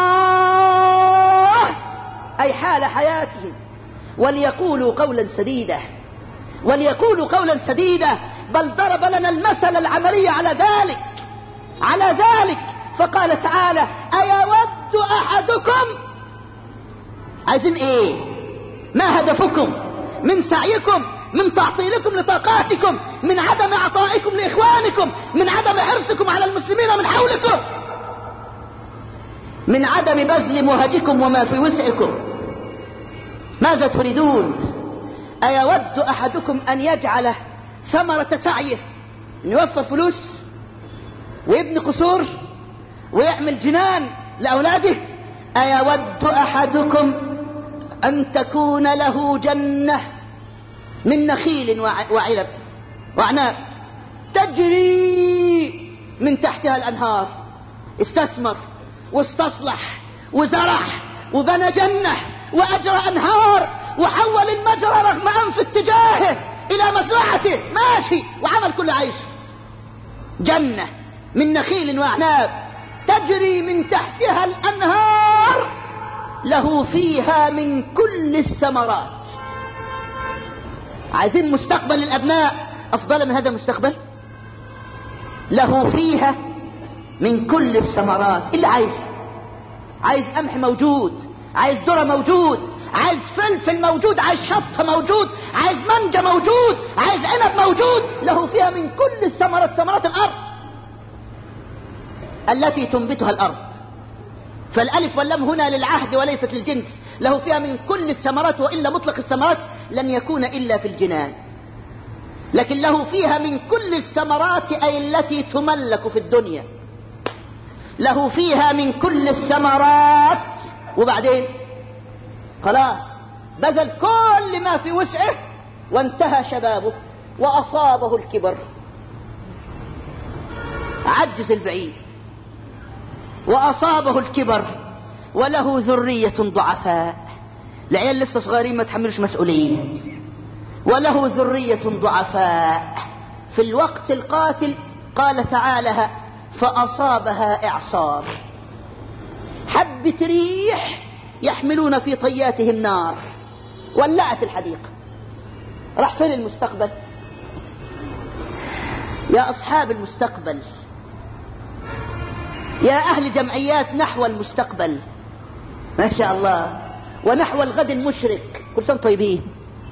الله، أي حال حياتهم، وليقولوا قولا سديدا، وليقولوا قولا سديدا. بل ضرب لنا المثل العملي على ذلك، على ذلك فقال تعالى أيود أحدكم. عايزين ايه؟ ما هدفكم من سعيكم، من تعطيلكم لطاقاتكم، من عدم عطائكم لإخوانكم، من عدم حرصكم على المسلمين من حولكم، من عدم بذل مهجكم وما في وسعكم. ماذا تريدون؟ أيود أحدكم أن يجعل ثمرة سعيه أن يوفر فلوس ويبني قصور ويعمل جنان لأولاده؟ أيود أحدكم أن تكون له جنة من نخيل وعنب وعناب تجري من تحتها الأنهار، استثمر واستصلح وزرع وبنى جنة وأجرى أنهار وحول المجرى رغم أنف اتجاهه إلى مزرعته، ماشي وعمل كل عيش. جنة من نخيل وأعناب تجري من تحتها الأنهار له فيها من كل الثمرات. عايزين مستقبل الأبناء أفضل من هذا المستقبل؟ له فيها من كل الثمرات. اللي عايز عايز قمح موجود، عايز ذرة موجود، عايز فلفل موجود، عايز شط موجود، عايز مانجا موجود، عايز عنب موجود. له فيها من كل الثمرات، ثمرات الأرض التي تنبتها الأرض. فالألف واللام هنا للعهد وليست للجنس. له فيها من كل الثمرات، وإلا مطلق الثمرات لن يكون إلا في الجنان. لكن له فيها من كل الثمرات أي التي تملك في الدنيا. له فيها من كل الثمرات. وبعدين خلاص بذل كل ما في وسعه وانتهى شبابه وأصابه الكبر، عجز البعيد وأصابه الكبر وله ذرية ضعفاء، العيال لسه صغيرين ما تحملوش مسؤولية، وله ذرية ضعفاء في الوقت القاتل قال تعالى فأصابها إعصار، حبة ريح يحملون في طياتهم نار، ولعت الحديقة. راح فين المستقبل؟ يا أصحاب المستقبل، يا أهل جمعيات نحو المستقبل، ما شاء الله، ونحو الغد المشرق، كل سنة طيبين،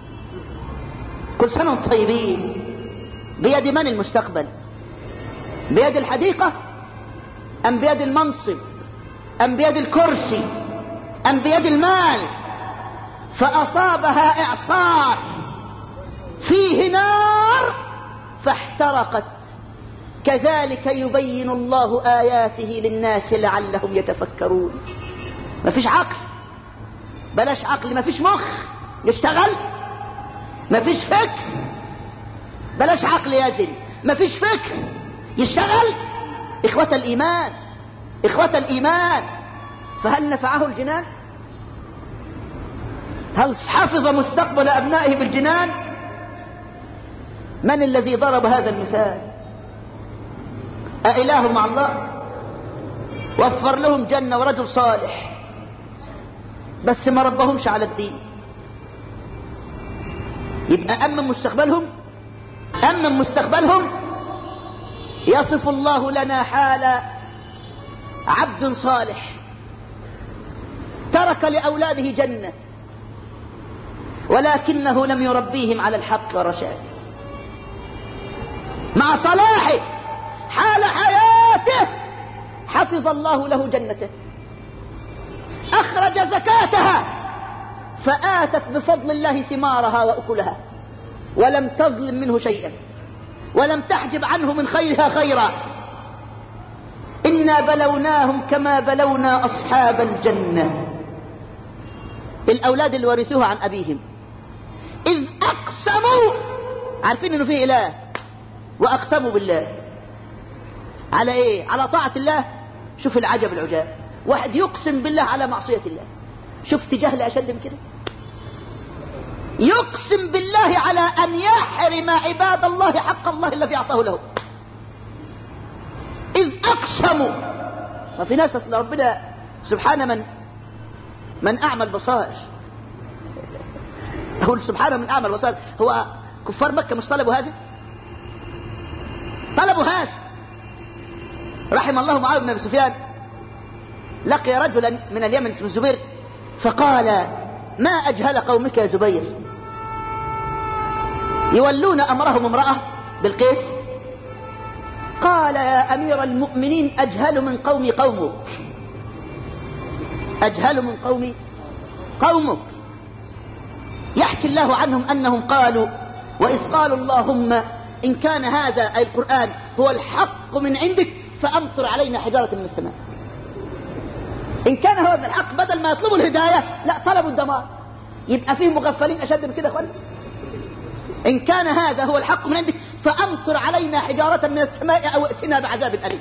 كل سنة طيبين. بيد من المستقبل؟ بيد الحديقة أم بيد المنصب أم بيد الكرسي أم بيد المال؟ فأصابها إعصار فيه نار فاحترقت. كذلك يبين الله آياته للناس لعلهم يتفكرون. ما فيش عقل، بلاش عقل، ما فيش مخ يشتغل، ما فيش فكر، بلاش عقل يزن، ما فيش فكر يشتغل. إخوة الإيمان، إخوة الإيمان، فهل نفعه الجنان؟ هل حفظ مستقبل أبنائه بالجنان؟ من الذي ضرب هذا المثال؟ أإله مع الله؟ وفر لهم جنة ورجل صالح بس ما ربهمش على الدين، يبقى أمن مستقبلهم، أمن مستقبلهم. يصف الله لنا حال عبد صالح ترك لأولاده جنة ولكنه لم يربيهم على الحق والرشاد. مع صلاحه حال حياته حفظ الله له جنته، أخرج زكاتها فآتت بفضل الله ثمارها وأكلها، ولم تظلم منه شيئا، ولم تحجب عنه من خيرها خيرا. إنا بلوناهم كما بلونا أصحاب الجنة. الأولاد اللي ورثوها عن أبيهم إذ أقسموا، عارفين إنه فيه إله، وأقسموا بالله على إيه؟ على طاعة الله. شوف العجب العجاب، واحد يقسم بالله على معصية الله. شفت جهل أشد من كده؟ يقسم بالله على أن يحرم عباد الله حق الله الذي أعطاه له. إذ أقسموا. ما في ناس أصل ربنا سبحانه من من أعمى البصائر، أقول سبحانه من أعمى البصائر. هو كفار مكة مش طلبوا هذا؟ طلبوا هذا. رحم الله معاوية بن أبي سفيان، لقي رجلا من اليمن اسمه الزبير فقال ما أجهل قومك يا زبير، يولون أمرهم امرأة بالقيس؟ قال يا أمير المؤمنين أجهل من قومي قومك، أجهل من قومي قومك. يحكي الله عنهم أنهم قالوا وإذ قالوا اللهم إن كان هذا أي القرآن هو الحق من عندك فأمطر علينا حجارة من السماء. إن كان هذا الحق بدل ما يطلبوا الهداية لا طلبوا الدمار. يبقى فيه مغفلين أشد من كده أخواني. إن كان هذا هو الحق من عندك فأمطر علينا حجارة من السماء أو ائتنا بعذاب أليم.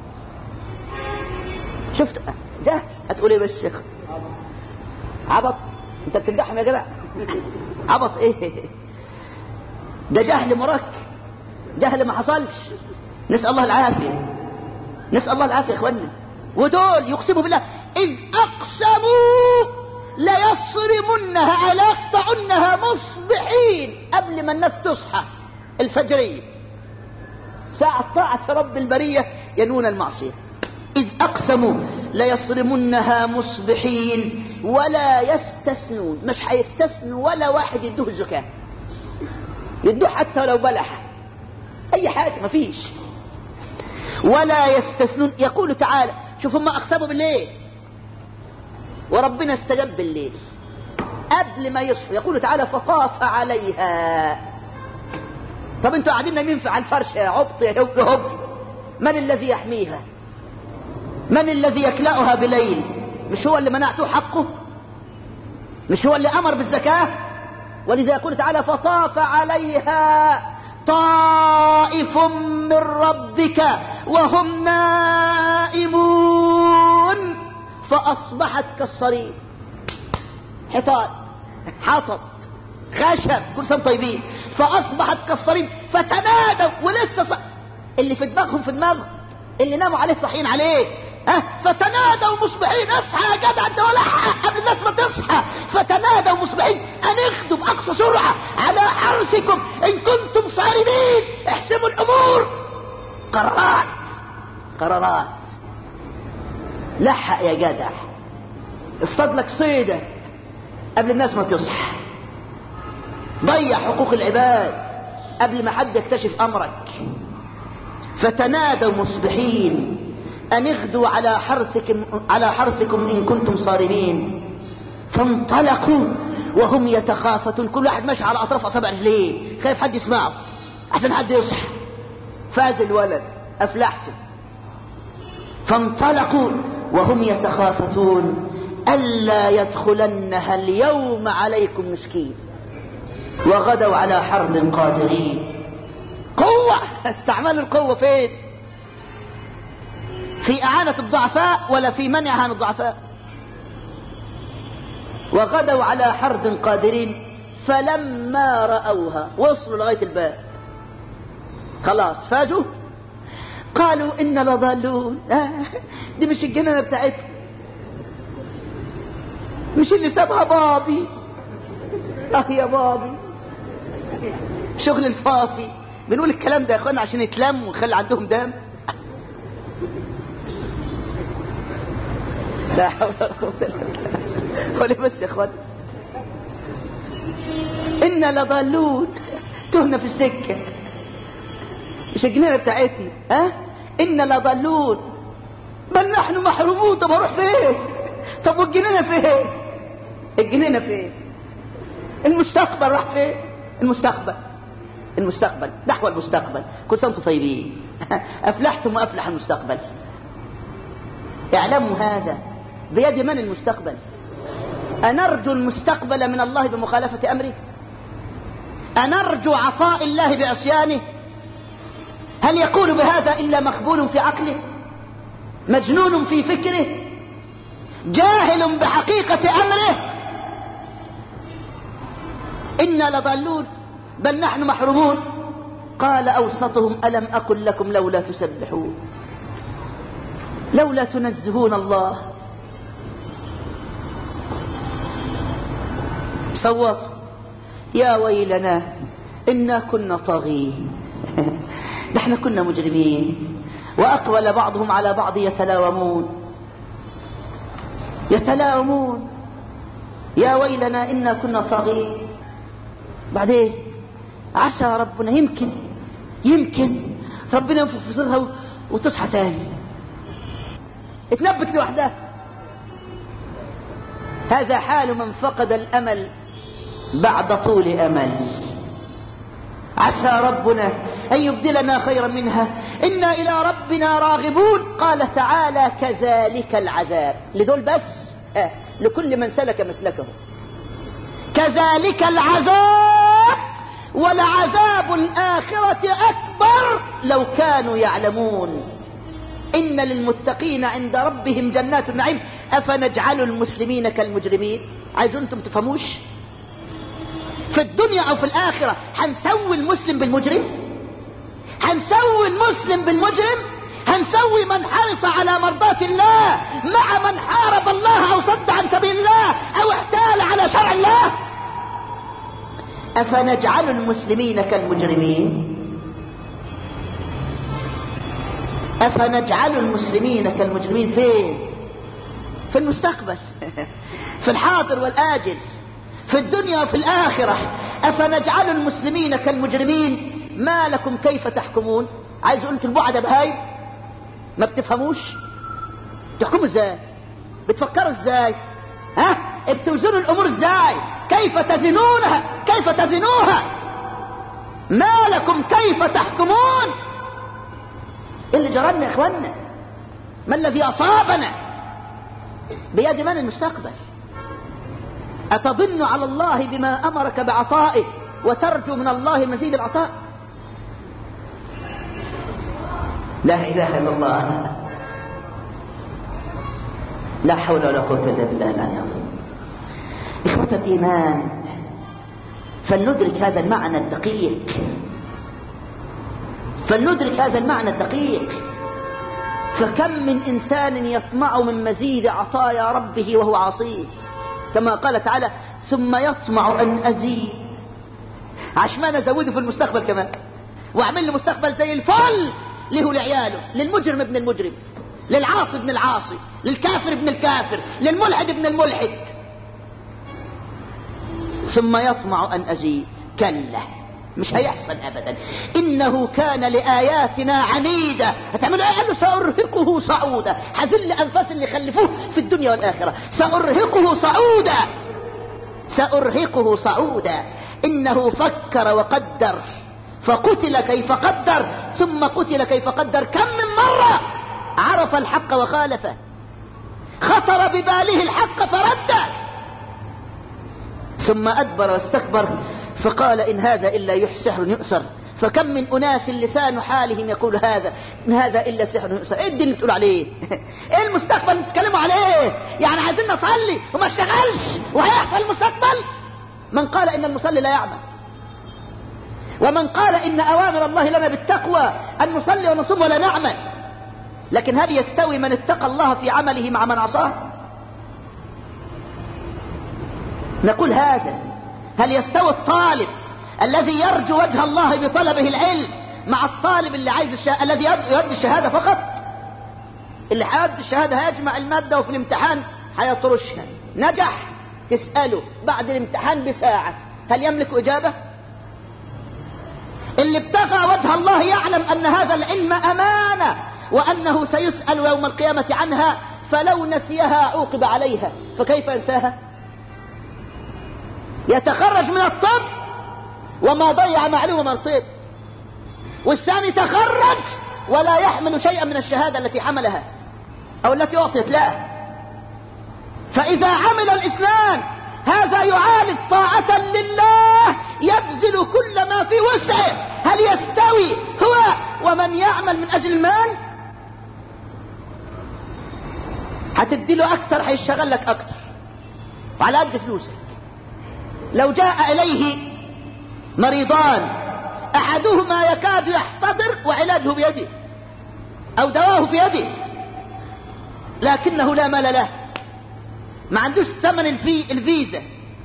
شفت جاهز؟ هتقول ايه بس؟ عبط. انت بتمدحهم يا جدع؟ عبط ايه؟ ده جهل مركب، جهل ما حصلش. نسأل الله العافية، نسأل الله العافية يا اخوانا. ودول يقسموا بالله إذ أقسموا ليصرمنها ألا يقطعنها مصبحين، قبل ما الناس تصحى الفجرية، ساعة طاعة رب البرية ينون المعصية. إذ أقسموا ليصرمنها مصبحين ولا يستثنون. مش هيستثنوا ولا واحد يدوه الزكاة، يدوه حتى لو بلح أي حاجة، ما فيش. ولا يستثنون. يقول تعالى شوف هم أقسموا بالليل وربنا استجاب بالليل قبل ما يصحوا. يقول تعالى فطاف عليها. طب انتوا قاعدين نايمين على الفرش يا عبط يا هب هب، من الذي يحميها؟ من الذي يكلأها بليل؟ مش هو اللي منعته حقه؟ مش هو اللي أمر بالزكاة؟ ولذا يقول تعالى فطاف عليها طائف من ربك وهم نائمون فأصبحت كالصريم. حيطان، حطب، خشب، كل سنة طيبين. فأصبحت كالصريم فتنادوا، ولسه ص... اللي في دماغهم في دماغهم، اللي ناموا عليه صحيين عليه. ها؟ فتنادوا مصبحين. اصحى يا جدع انت ولا قبل الناس ما تصحى. فتنادوا مصبحين ان اخذوا باقصى سرعه على حرثكم ان كنتم صارمين. احسموا الامور. قرارات قرارات. لحق يا جدع، اصطاد لك صيده قبل الناس ما تصحى. ضيع حقوق العباد قبل ما حد يكتشف امرك. فتنادوا مصبحين أن اغدوا على حرثكم على حرثكم إن كنتم صارمين. فانطلقوا وهم يتخافتون، كل واحد ماشي على أطراف أصابع رجليه خايف حد يسمعه عشان حد يصحى. فاز الولد، أفلحتم. فانطلقوا وهم يتخافتون ألا يدخلنها اليوم عليكم مسكين. وغدوا على حرد قادرين. قوة، استعمال القوة فين؟ في إعانة الضعفاء ولا في منع إعانة الضعفاء؟ وغدوا على حرد قادرين. فلما رأوها، وصلوا لغاية الباب، خلاص فازوا. قالوا إن لضالون. آه دي مش الجنة بتاعتنا، مش اللي سابها بابي. اه يا بابي، شغل الفافي. بنقول الكلام ده يا اخوانا عشان يتلموا ويخلي عندهم دم. لا حول ولا قوة الا بالله. قولي بس يا اخوان، إن لضالون، تهنا في السكة، مش الجنينة بتاعتنا. ها؟ إن لضالون بل نحن محرومون. طب اروح فين؟ طب والجنينة فين؟ الجنينة فين؟ المستقبل راح فين؟ المستقبل المستقبل نحو المستقبل. كل سنة وانتم طيبين. أفلحتم وأفلح المستقبل. اعلموا هذا، بيد من المستقبل؟ أنرجو المستقبل من الله بمخالفة أمره؟ أنرجو عطاء الله بعصيانه؟ هل يقول بهذا إلا مخبول في عقله، مجنون في فكره، جاهل بحقيقة أمره؟ إنا لضالون بل نحن محرومون. قال أوسطهم ألم أقل لكم لولا تسبحون، لولا تنزهون الله. صوتوا يا ويلنا إنا كنا طاغين. ده احنا كنا مجرمين. وأقبل بعضهم على بعض يتلاومون يتلاومون يا ويلنا إنا كنا طاغين. بعدين عسى ربنا، يمكن يمكن ربنا ينفخ في صدرها وتصحى تاني، اتنبت لوحدها. هذا حال من فقد الأمل بعد طول أمل. عسى ربنا أن يبدلنا خيرا منها إنا إلى ربنا راغبون. قال تعالى كذلك العذاب. لدول بس؟ آه. لكل من سلك مسلكه. كذلك العذاب ولعذاب الآخرة أكبر لو كانوا يعلمون. إن للمتقين عند ربهم جنات النعيم أفنجعل المسلمين كالمجرمين؟ عايزون أنتم تفهموش؟ في الدنيا أو في الآخرة هنسوي المسلم بالمجرم؟ هنسوي المسلم بالمجرم؟ هنسوي من حرص على مرضاة الله مع من حارب الله أو صد عن سبيل الله أو احتال على شرع الله؟ أفنجعل المسلمين كالمجرمين؟ أفنجعل المسلمين كالمجرمين؟ فين؟ في المستقبل، في الحاضر والآجل، في الدنيا وفي الآخرة. أفنجعل المسلمين كالمجرمين؟ ما لكم كيف تحكمون؟ عايز أقول انتوا البعد بهاي ما بتفهموش؟ تحكموا ازاي؟ بتفكروا ازاي؟ ها؟ بتوزنوا الأمور ازاي؟ كيف تزنونها؟ كيف تزنوها؟ ما لكم كيف تحكمون؟ إيه اللي جرالنا يا اخوانا؟ ما الذي أصابنا؟ بيد من المستقبل؟ أتظن على الله بما أمرك بعطائه وترجو من الله مزيد العطاء؟ لا إله إلا الله. لا حول ولا قوة إلا بالله العلي العظيم. إخوة الإيمان، فلندرك هذا المعنى الدقيق، فلندرك هذا المعنى الدقيق. فكم من إنسان يطمع من مزيد عطايا ربه وهو عصيه، كما قال تعالى ثم يطمع أن أزيد. عشمان أزوده في المستقبل كمان، وأعمل له مستقبل زي الفل له لعياله، للمجرم ابن المجرم، للعاصي ابن العاصي، للكافر ابن الكافر، للملحد ابن الملحد. ثم يطمع أن أزيد، كلا، مش هيحصل أبدا، إنه كان لآياتنا عنيدا. هتعملوا إيه؟ قال له سأرهقه صعودا. حزل أنفاس اللي خلفوه في الدنيا والآخرة. سأرهقه صعودا، سأرهقه صعودا. إنه فكر وقدر فقتل كيف قدر، ثم قتل كيف قدر. كم من مرة عرف الحق وخالفه، خطر بباله الحق فرده، ثم أدبر واستكبر فقال إن هذا إلا سحر يؤثر. فكم من أناس لسان حالهم يقول هذا إن هذا إلا سحر يؤثر. إيه الدين اللي بتقول عليه؟ إيه المستقبل اللي بتتكلموا عليه؟ يعني عايزين نصلي وما اشتغلش وهيحصل المستقبل؟ من قال إن المصلي لا يعمل، ومن قال إن أوامر الله لنا بالتقوى أن نصلي ونصوم ولا نعمل. لكن هل يستوي من اتقى الله في عمله مع من عصاه؟ نقول هذا. هل يستوي الطالب الذي يرجو وجه الله بطلبه العلم مع الطالب اللي عايز الشه... الذي يؤدي الشهادة فقط؟ اللي هيؤدي الشهادة هيجمع المادة وفي الامتحان هيطرشها. نجح تسأله بعد الامتحان بساعة هل يملك إجابة؟ اللي ابتغى وجه الله يعلم أن هذا العلم أمانة وأنه سيسأل يوم القيامة عنها، فلو نسيها عوقب عليها، فكيف ينساها؟ يتخرج من الطب وما ضيع معلومة من الطب، والثاني تخرج ولا يحمل شيئا من الشهادة التي حملها أو التي أعطيت له. فإذا عمل الإسلام هذا يعالج طاعة لله، يبذل كل ما في وسعه. هل يستوي هو ومن يعمل من أجل المال؟ هتديله أكتر هيشتغل لك أكتر وعلى قد فلوسك. لو جاء إليه مريضان أحدهما يكاد يحتضر وعلاجه بيده أو دواه في يده، لكنه لا مال له، ما عندوش ثمن الفي الفيزا،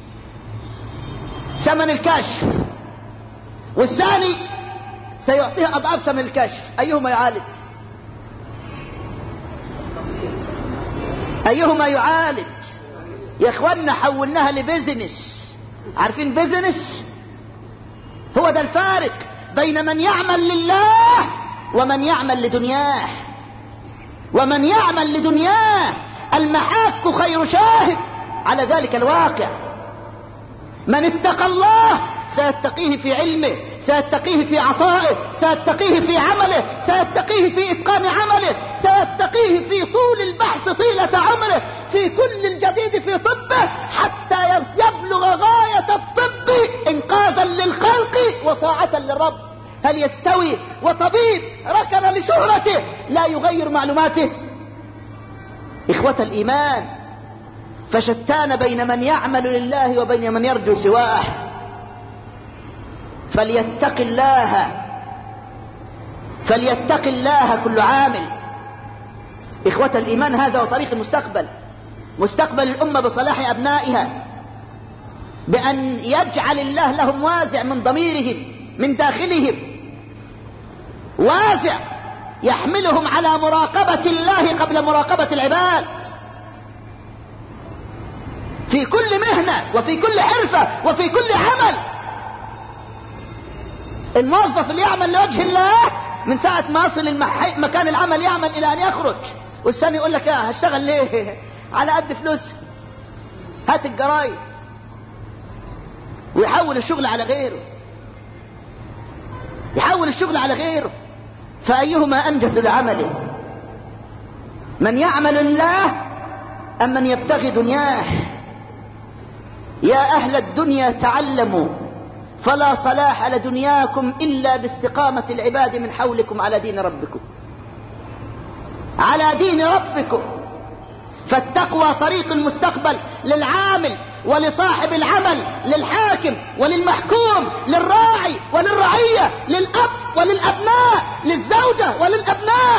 ثمن الكشف، والثاني سيعطيه أضعاف ثمن الكشف. أيهما يعالج؟ أيهما يعالج؟ يا إخواننا حولناها لبيزنس. عارفين بيزنس؟ هو ده الفارق بين من يعمل لله ومن يعمل لدنياه. ومن يعمل لدنياه المحاك خير شاهد على ذلك الواقع. من اتقى الله سيتقيه في علمه، سيتقيه في عطائه، سيتقيه في عمله، سيتقيه في إتقان عمله، سيتقيه في طول البحث طيلة عمره، في كل الجديد في طبه، حتى يبلغ غاية الطب إنقاذا للخلق وطاعة للرب. هل يستوي وطبيب ركن لشهرته لا يغير معلوماته؟ إخوة الإيمان، فشتان بين من يعمل لله وبين من يرجو سواه. فليتق الله فليتق الله كل عامل. إخوة الإيمان، هذا هو طريق المستقبل، مستقبل الأمة بصلاح أبنائها، بأن يجعل الله لهم وازع من ضميرهم من داخلهم، وازع يحملهم على مراقبة الله قبل مراقبة العباد في كل مهنة وفي كل حرفة وفي كل عمل. الموظف اللي يعمل لوجه الله من ساعة ما يصل المح... مكان العمل يعمل إلى أن يخرج، والثاني يقول لك يا هشتغل ليه؟ على قد فلوس، هات الجرايد، ويحول الشغل على غيره، يحول الشغل على غيره. فأيهما أنجز لعمله؟ من يعمل الله أم من يبتغي دنياه؟ يا أهل الدنيا تعلموا، فلا صلاح لدنياكم إلا باستقامة العباد من حولكم على دين ربكم، على دين ربكم. فالتقوى طريق المستقبل للعامل ولصاحب العمل، للحاكم وللمحكوم، للراعي وللرعية، للأب وللأبناء، للزوجة وللأبناء.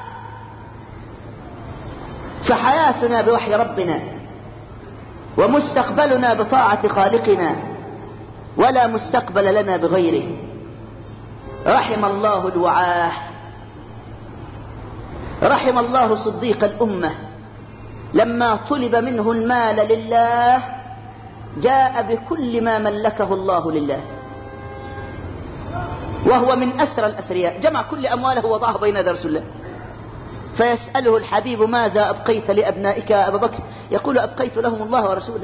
فحياتنا بوحي ربنا ومستقبلنا بطاعة خالقنا، ولا مستقبل لنا بغيره. رحم الله الوعاه، رحم الله صديق الأمة، لما طلب منه المال لله جاء بكل ما ملكه الله لله، وهو من أثرى الأثرياء، جمع كل أمواله وضعه بين يدي رسول الله. فيسأله الحبيب: ماذا أبقيت لأبنائك يا أبا بكر؟ يقول: أبقيت لهم الله ورسوله،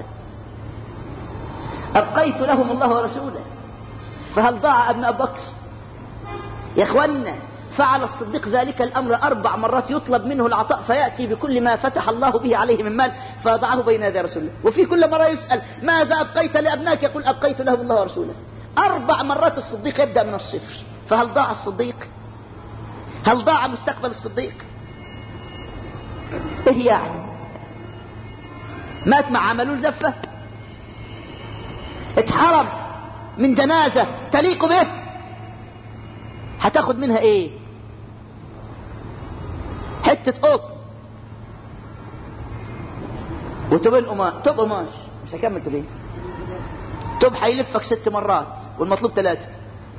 أبقيت لهم الله ورسوله. فهل ضاع ابن أبي بكر؟ يا إخوانا، فعل الصديق ذلك الأمر أربع مرات، يطلب منه العطاء فيأتي بكل ما فتح الله به عليه من مال فيضعه بين يدي رسول الله. وفي كل مرة يسأل: ماذا أبقيت لأبنائك؟ يقول: أبقيت لهم الله ورسوله. أربع مرات الصديق يبدأ من الصفر. فهل ضاع الصديق؟ هل ضاع مستقبل الصديق؟ إيه يعني؟ مات مع عملوا زفة، اتحرم من جنازة تليق به، هتاخد منها ايه؟ حتة قط وتبين قماش، تب قماش مش هكمل تبين، تب هيلفك ست مرات والمطلوب ثلاثة،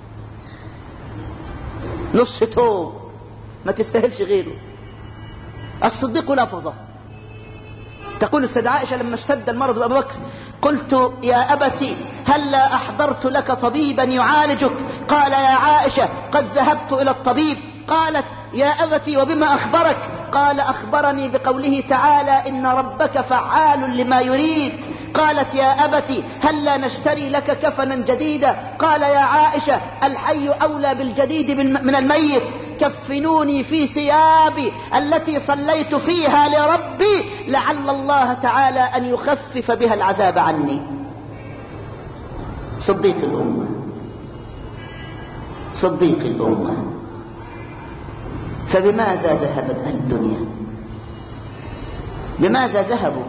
نص توب ما تستاهلش غيره. الصديق لفظه. تقول السيدة عائشة لما اشتد المرض بأبي بكر: قلت يا أبتي هلا أحضرت لك طبيبا يعالجك؟ قال: يا عائشة قد ذهبت إلى الطبيب. قالت: يا أبتي وبما أخبرك؟ قال: أخبرني بقوله تعالى: إن ربك فعال لما يريد. قالت: يا أبتي هلا نشتري لك كفنا جديدا؟ قال: يا عائشة الحي أولى بالجديد من الميت، كفنوني في ثيابي التي صليت فيها لربي لعل الله تعالى أن يخفف بها العذاب عني. صديق الأمة، صديق الأمة. فبماذا ذهبت أهل الدنيا؟ بماذا ذهبوا؟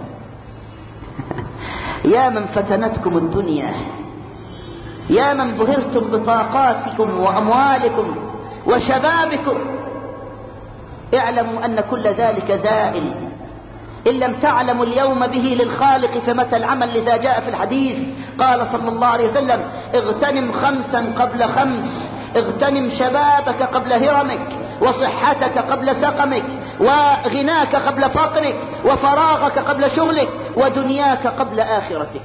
يا من فتنتكم الدنيا، يا من بهرتم بطاقاتكم وأموالكم وشبابكم، اعلموا أن كل ذلك زائل. إن لم تعلموا اليوم به للخالق فمتى العمل؟ لذا جاء في الحديث قال صلى الله عليه وسلم: اغتنم خمسا قبل خمس، اغتنم شبابك قبل هرمك، وصحتك قبل سقمك، وغناك قبل فقرك، وفراغك قبل شغلك، ودنياك قبل آخرتك.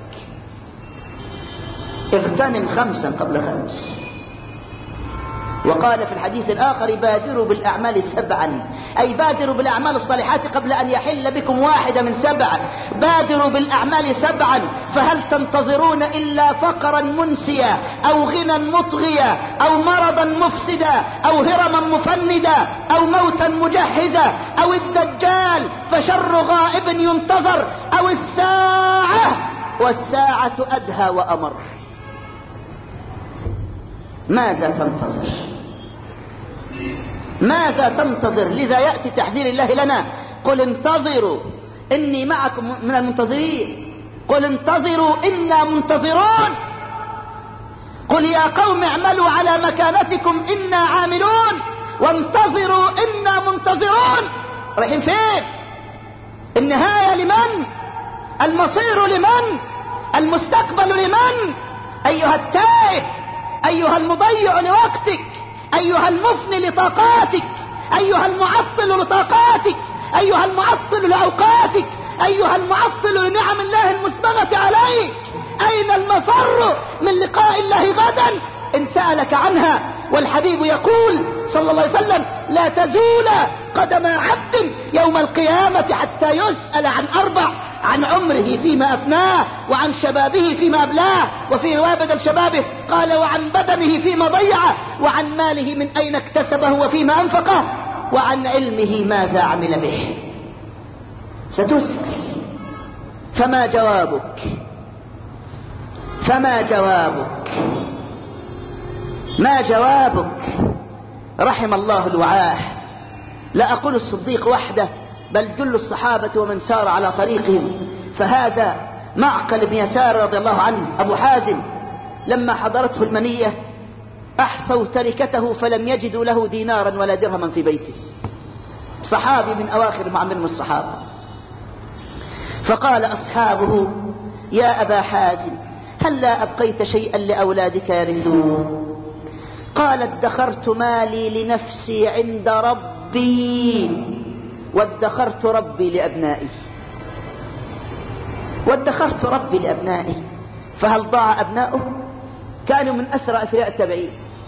اغتنم خمسا قبل خمس. وقال في الحديث الآخر: بادروا بالأعمال سبعا، أي بادروا بالأعمال الصالحات قبل أن يحل بكم واحدة من سبع. بادروا بالأعمال سبعا، فهل تنتظرون إلا فقرا منسيا، أو غنى مطغيا، أو مرضا مفسدا، أو هرما مفندا، أو موتا مجهزا، أو الدجال فشر غائب ينتظر، أو الساعة والساعة أدهى وأمر. ماذا تنتظر؟ ماذا تنتظر؟ لذا يأتي تحذير الله لنا: قل انتظروا إني معكم من المنتظرين. قل انتظروا إنا منتظرون. قل يا قوم اعملوا على مكانتكم إنا عاملون، وانتظروا إنا منتظرون. رايحين فين؟ النهاية لمن؟ المصير لمن؟ المستقبل لمن؟ أيها التائب، أيها المضيع لوقتك، أيها المفني لطاقاتك، أيها المعطل لطاقاتك، أيها المعطل لأوقاتك، أيها المعطل لنعم الله المسبغة عليك، أين المفر من لقاء الله غدا إن سألك عنها؟ والحبيب يقول صلى الله عليه وسلم: لا تزول قدم عبد يوم القيامة حتى يسأل عن أربع: عن عمره فيما أفناه، وعن شبابه فيما أبلاه، وفي رواية بدل شبابه قال: وعن بدنه فيما ضيعه، وعن ماله من أين اكتسبه وفيما أنفقه، وعن علمه ماذا عمل به. ستسأل. فما جوابك؟ فما جوابك؟ ما جوابك؟ رحم الله الوعاه. لا أقول الصديق وحده، بل جل الصحابة ومن سار على طريقهم. فهذا معقل بن يسار رضي الله عنه أبو حازم لما حضرته المنية أحصوا تركته فلم يجدوا له دينارا ولا درهما في بيته، صحابي من أواخر معمر الصحابة. فقال أصحابه: يا أبا حازم هل لا أبقيت شيئا لأولادك يرثوه؟ قال: ادخرت مالي لنفسي عند ربي وادخرت ربي لأبنائي وادخرت ربي لأبنائي. فهل ضاع أبناؤه؟ كانوا من أثرى أثرياء التابعين.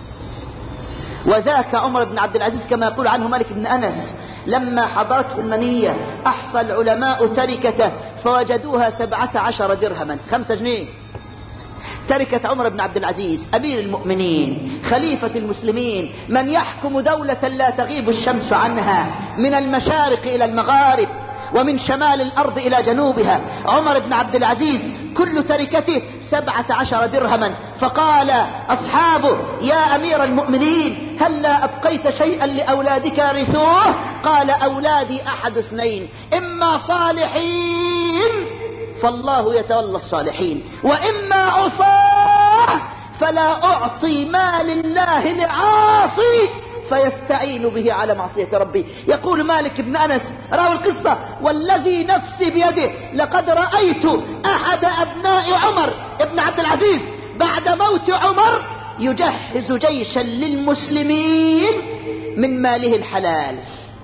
وذاك عمر بن عبد العزيز كما يقول عنه مالك بن أنس لما حضرته المنية أحصى العلماء تركته فوجدوها سبعة عشر درهما، خمسة جنيه. تركة عمر بن عبد العزيز أمير المؤمنين خليفة المسلمين، من يحكم دولة لا تغيب الشمس عنها من المشارق إلى المغارب ومن شمال الأرض إلى جنوبها. عمر بن عبد العزيز كل تركته سبعة عشر درهما. فقال أصحابه: يا أمير المؤمنين هل لا أبقيت شيئا لأولادك يرثوه؟ قال: أولادي أحد اثنين، إما صالحين فالله يتولى الصالحين، وإما عصاه فلا أعطي مال الله لعاصي فيستعين به على معصية ربي. يقول مالك بن أنس راوي القصة: والذي نفسي بيده لقد رأيت أحد أبناء عمر بن عبد العزيز بعد موت عمر يجهز جيشا للمسلمين من ماله الحلال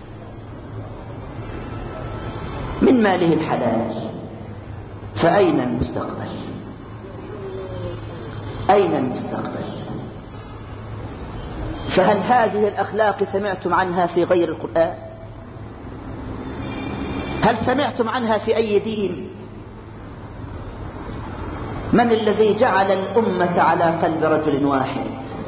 من ماله الحلال. فأين المستقبل؟ أين المستقبل؟ فهل هذه الأخلاق سمعتم عنها في غير القرآن؟ هل سمعتم عنها في أي دين؟ من الذي جعل الأمة على قلب رجل واحد؟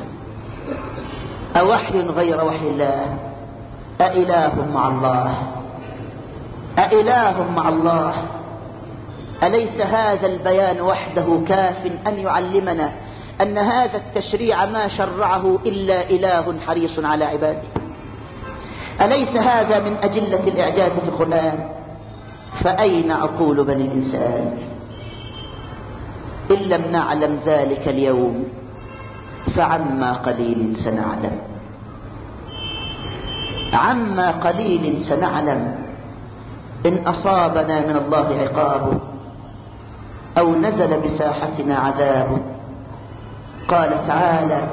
أوحي غير وحي الله؟ أإله مع الله؟ أإله مع الله؟ أليس هذا البيان وحده كاف أن يعلمنا أن هذا التشريع ما شرعه إلا إله حريص على عباده؟ أليس هذا من أجلة الإعجاز في القرآن؟ فأين عقول بني الإنسان؟ إن لم نعلم ذلك اليوم فعما قليل سنعلم، عما قليل سنعلم إن أصابنا من الله عقابه أو نزل بساحتنا عذابه. قال تعالى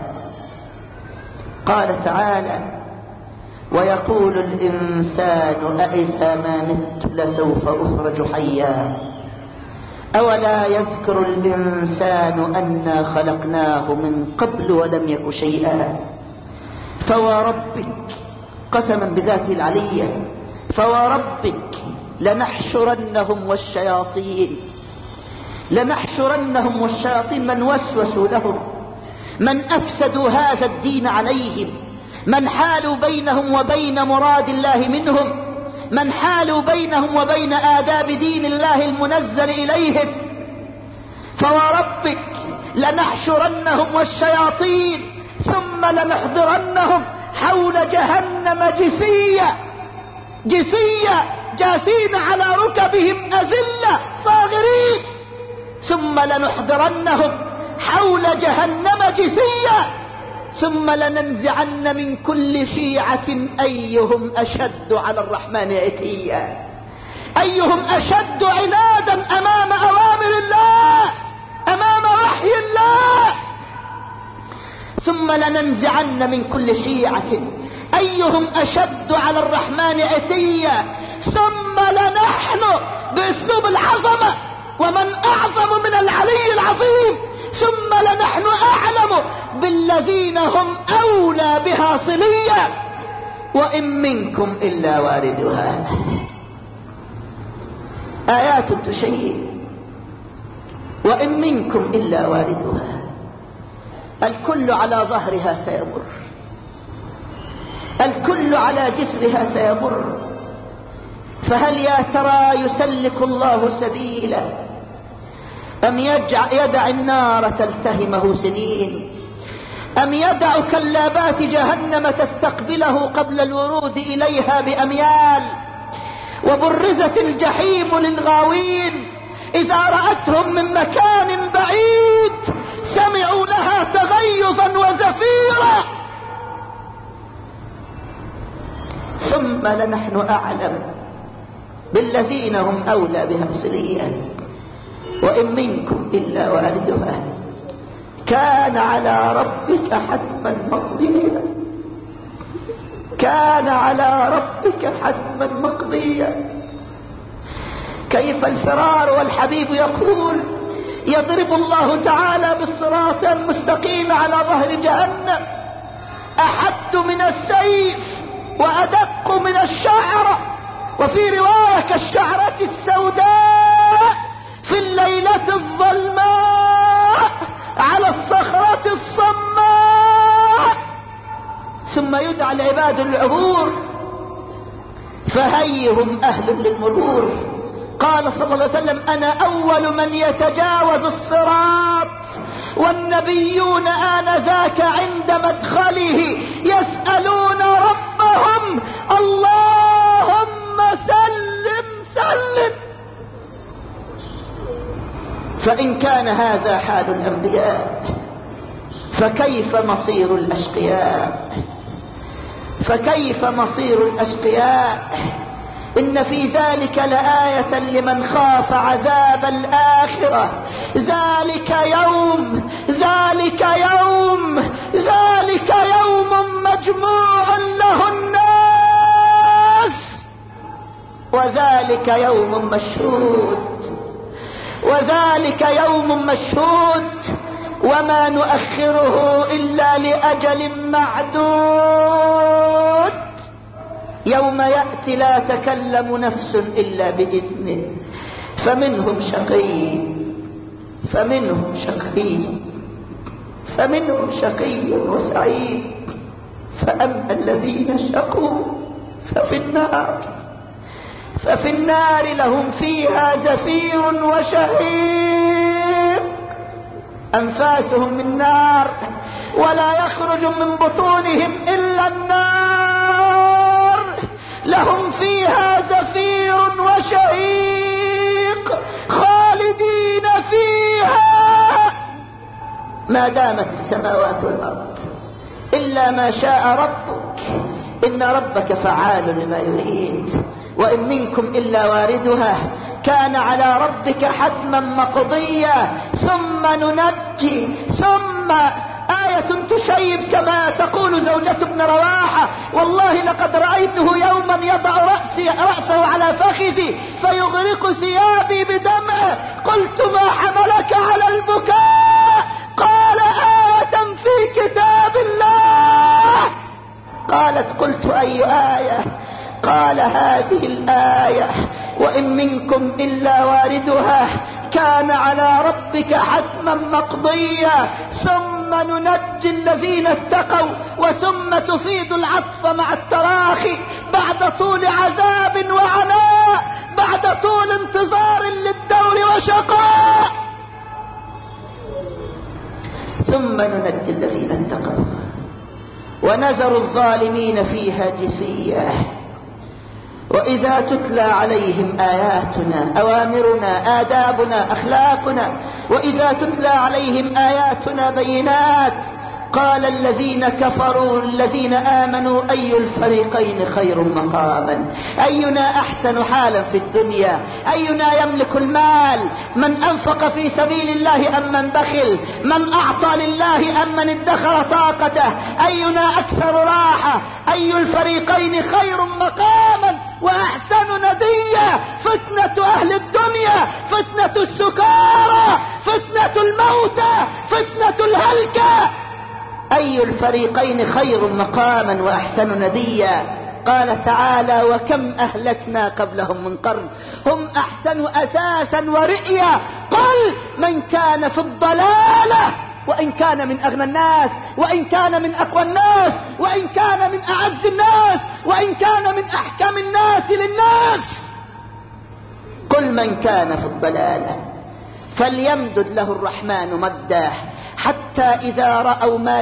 قال تعالى: ويقول الإنسان أإذا ما مت لسوف أخرج حيا أولا يذكر الإنسان أنا خلقناه من قبل ولم يك شيئا. فوربك، قسما بذاته العلية، فوربك لنحشرنهم والشياطين لنحشرنهم والشياطين من وسوسوا لهم، من أفسدوا هذا الدين عليهم، من حالوا بينهم وبين مراد الله منهم، من حالوا بينهم وبين آداب دين الله المنزل إليهم. فوربك لنحشرنهم والشياطين ثم لنحضرنهم حول جهنم جثيا جثيا جاثين على ركبهم أذلة صاغرين، ثم لنحضرنهم حول جهنم جثيا ثم لننزعن من كل شيعة أيهم أشد على الرحمن عتيا، أيهم أشد عنادا أمام أوامر الله، أمام وحي الله. ثم لننزعن من كل شيعة أيهم أشد على الرحمن عتيا، ثم لنحن بأسلوب العظمة ومن أعظم من العلي العظيم، ثم لنحن أعلم بالذين هم أولى بها صليا وإن منكم إلا واردها. آيات تشير وإن منكم إلا واردها. الكل على ظهرها سيمر، الكل على جسرها سيمر. فهل يا ترى يسلك الله سبيله أم يدع النار تلتهمه سنين، أم يدع كلابات جهنم تستقبله قبل الورود إليها بأميال، وبرزت الجحيم للغاوين إذا رأتهم من مكان بعيد سمعوا لها تغيظا وزفيرا، ثم لنحن أعلم بالذين هم أولى بها صليا، وإن منكم إلا واردها كان على ربك حتما مقضيا، كان على ربك حتما مقضيا. كيف الفرار والحبيب يقول يضرب الله تعالى بالصراط المستقيم على ظهر جهنم، أحد من السيف وأدق من الشعرة، وفي رواية كالشعرة السوداء في الليلة الظلماء على الصخرة الصماء. ثم يدعى العباد العبور فهيهم أهل للمرور. قال صلى الله عليه وسلم أنا أول من يتجاوز الصراط والنبيون آنذاك عند مدخله يسألون ربهم اللهم سلم سلم. فإن كان هذا حال الأنبياء فكيف مصير الأشقياء؟ فكيف مصير الأشقياء؟ إن في ذلك لآية لمن خاف عذاب الآخرة. ذلك يوم ذلك يوم ذلك يوم مجموع له الناس، وذلك يوم مشهود وذلك يوم مشهود وما نؤخره إلا لأجل معدود. يوم يأتي لا تكلم نفس إلا بإذنه فمنهم شقي فمنهم شقي فمنهم شقي وسعيد. فأما الذين شقوا ففي النار ففي النار لهم فيها زفير وشهيق، أنفاسهم من نار ولا يخرج من بطونهم إلا النار، لهم فيها زفير وشهيق خالدين فيها ما دامت السماوات والأرض إلا ما شاء ربك، إن ربك فعال لما يريد. وإن منكم إلا واردها كان على ربك حتما مقضيا. ثم ننجي ثم آية تشيب كما تقول زوجة ابن رواحة والله لقد رأيته يوما يضع رأسي رأسه على فخذي فيغرق ثيابي بدمعه، قلت ما حملك على البكاء؟ قال آية في كتاب الله. قالت قلت أي آية؟ قال هذه الآية وإن منكم إلا واردها كان على ربك حتما مقضيا. ثم ننجي الذين اتقوا وثم تفيد العطف مع التراخي بعد طول عذاب وعناء، بعد طول انتظار للدور وشقاء. ثم ننجي الذين اتقوا ونذر الظالمين فيها جثيا. وإذا تتلى عليهم آياتنا أوامرنا آدابنا أخلاقنا وإذا تتلى عليهم آياتنا بينات قال الذين كفروا الذين آمنوا أي الفريقين خير مقاما، أينا أحسن حالا في الدنيا، أينا يملك المال، من أنفق في سبيل الله أم من بخل، من أعطى لله أم من ادخر طاقته، أينا أكثر راحة، أي الفريقين خير مقاما وأحسن نديا. فتنة أهل الدنيا فتنة السكارى، فتنة الموتى، فتنة الهلكة. أي الفريقين خير مقاما وأحسن نديا. قال تعالى وكم أهلكنا قبلهم من قرن هم أحسن أثاثا ورئيا. قل من كان في الضلالة وإن كان من أغنى الناس وإن كان من أقوى الناس وإن كان من أعز الناس وإن كان من أحكم الناس للناس، قل من كان في الضلالة فليمدد له الرحمن مدا حتى إذا رأوا ما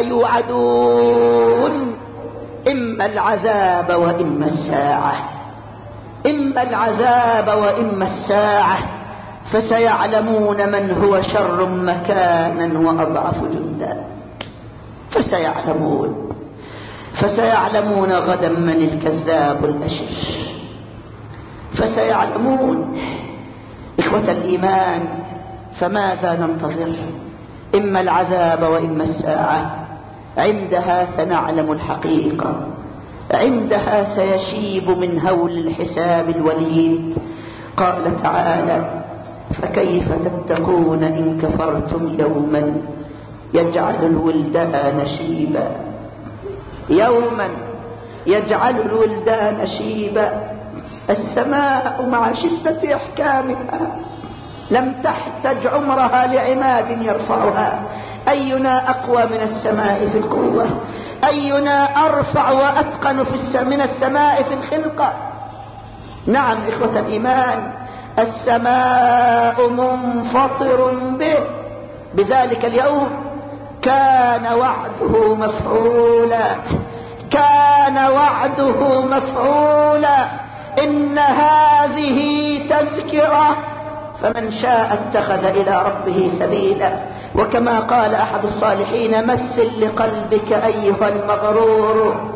يوعدون إما العذاب وإما الساعة إما العذاب وإما الساعة، فسيعلمون من هو شر مكانا وأضعف جندا. فسيعلمون فسيعلمون غدا من الكذاب الأشر. فسيعلمون. إخوة الإيمان، فماذا ننتظر؟ إما العذاب وإما الساعة. عندها سنعلم الحقيقة، عندها سيشيب من هول الحساب الوليد. قال تعالى: فكيف تتقون إن كفرتم يوما يجعل الولدان شيبا. يوما يجعل الولدان شيبا. السماء مع شدة إحكامها لم تحتج عمرها لعماد يرفعها. أينا أقوى من السماء في القوة؟ أينا أرفع وأتقن في من السماء في الخلقة؟ نعم إخوة الإيمان، السماء منفطر به بذلك اليوم. كان وعده مفعولا، كان وعده مفعولا. إن هذه تذكرة، فمن شاء اتخذ إلى ربه سبيلا. وكما قال أحد الصالحين: مثل لقلبك أيها المغرور،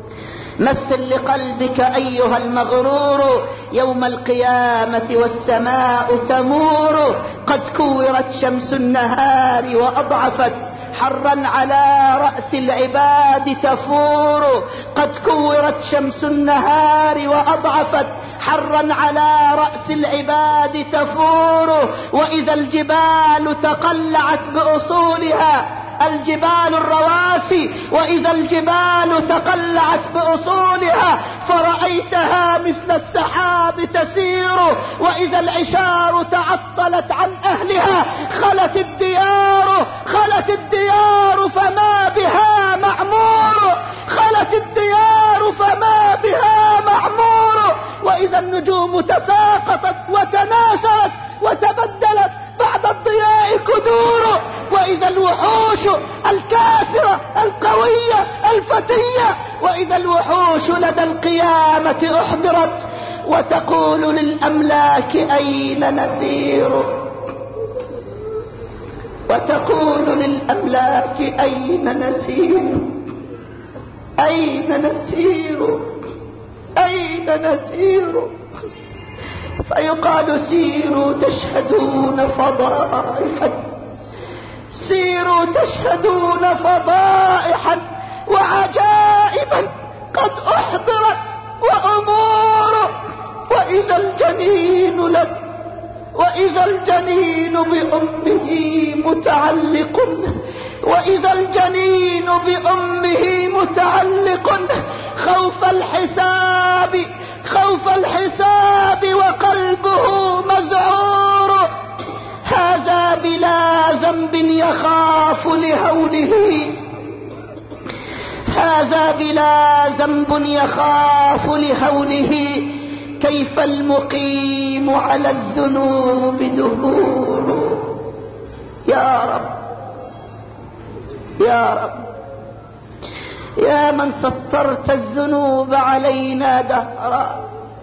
مثل لقلبك أيها المغرور، يوم القيامة والسماء تمور. قد كورت شمس النهار وأضعفت، حرا على رأس العباد تفور. قد كورت شمس النهار وأضعفت، حرا على رأس العباد تفور. وإذا الجبال تقلعت بأصولها، الجبال الرواسي، وإذا الجبال تقلعت بأصولها فرأيتها مثل السحاب تسير. وإذا العشار تعطلت عن أهلها خلت الديار، خلت الديار فما بها معمور، خلت الديار فما بها معمور. وإذا النجوم تساقطت وتناثرت وتبدلت بعد الضياء كدور. وإذا الوحوش الكاسرة القوية الفتية، وإذا الوحوش لدى القيامة أحضرت وتقول للأملاك أين نسير، وتقول للأملاك أين نسير، أين نسير، أين نسير. فيقال: سيروا تشهدون فضائحا، سيروا تشهدون فضائحا وعجائبا قد أحضرت وأمور. وإذا الجنين لد وإذا الجنين بأمه متعلق، وإذا الجنين بأمه متعلق، خوف الحساب، خوف الحساب وقلبه مذعور. هذا بلا ذنب يخاف لهوله، هذا بلا ذنب يخاف لهوله. كيف المقيم على الذنوب دهور. يا رب، يا رب، يا من سطرت الذنوب علينا دهرا،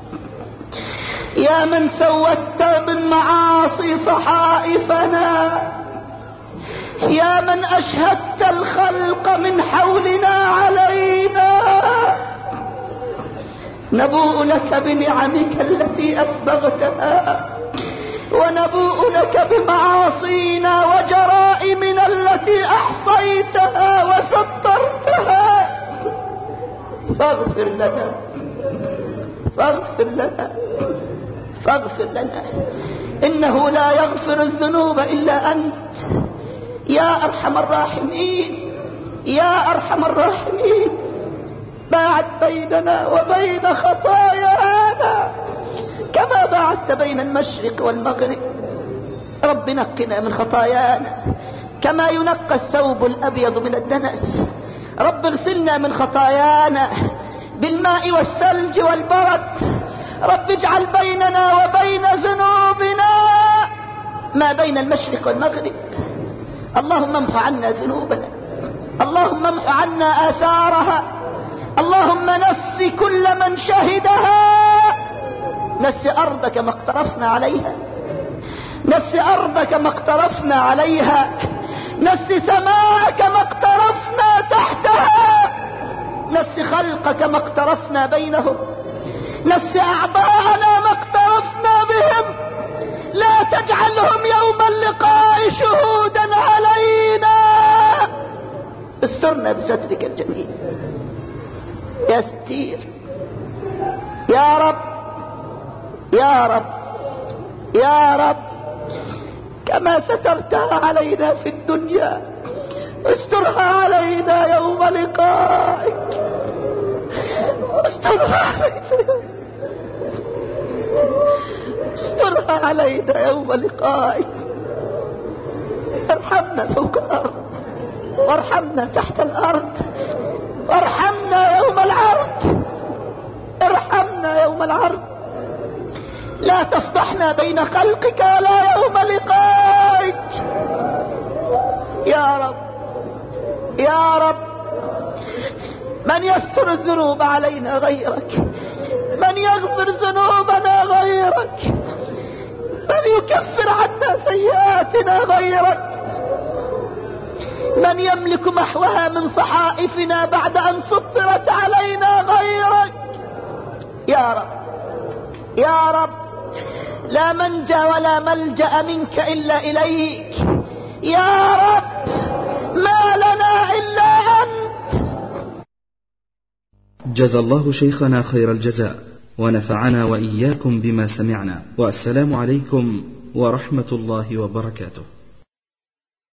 يا من سودت بالمعاصي صحائفنا، يا من أشهدت الخلق من حولنا علينا. نبوء لك بنعمك التي أسبغتها، ونبوء لك بمعاصينا وجرائمنا التي أحصيتها وسترتها. فاغفر لنا، فاغفر لنا، فاغفر لنا. إنه لا يغفر الذنوب إلا أنت يا أرحم الراحمين، يا أرحم الراحمين. باعد بيننا وبين خطايانا كما باعدت بين المشرق والمغرب. رب نقنا من خطايانا كما ينقى الثوب الأبيض من الدنس. رب اغسلنا من خطايانا بالماء والثلج والبرد. رب اجعل بيننا وبين ذنوبنا ما بين المشرق والمغرب. اللهم امح عنا ذنوبنا، اللهم امح عنا آثارها، اللهم نس كل من شهدها نسي أرضك ما اقترفنا عليها، نسي أرضك ما اقترفنا عليها، نسي سماءك ما اقترفنا تحتها، نسي خلقك ما اقترفنا بينهم، نسي أعضاءنا ما اقترفنا بهم. لا تجعلهم يوم اللقاء شهودا علينا. استرنا بسترك الجميل يا ستير يا رب يا رب يا رب. كما سترتها علينا في الدنيا استرها علينا يوم لقائك، استرها علينا، استرها علينا يوم لقائك. ارحمنا فوق الأرض وارحمنا تحت الأرض، وارحمنا يوم العرض، ارحمنا يوم العرض. لا تفضحنا بين خلقك ولا يوم لقائك يا رب يا رب. من يستر الذنوب علينا غيرك، من يغفر ذنوبنا غيرك، من يكفر عنا سيئاتنا غيرك، من يملك محوها من صحائفنا بعد أن سطرت علينا غيرك يا رب يا رب. لا منجى ولا ملجأ منك إلا إليك يا رب، ما لنا إلا أنت. جزى الله شيخنا خير الجزاء ونفعنا وإياكم بما سمعنا، والسلام عليكم ورحمة الله وبركاته.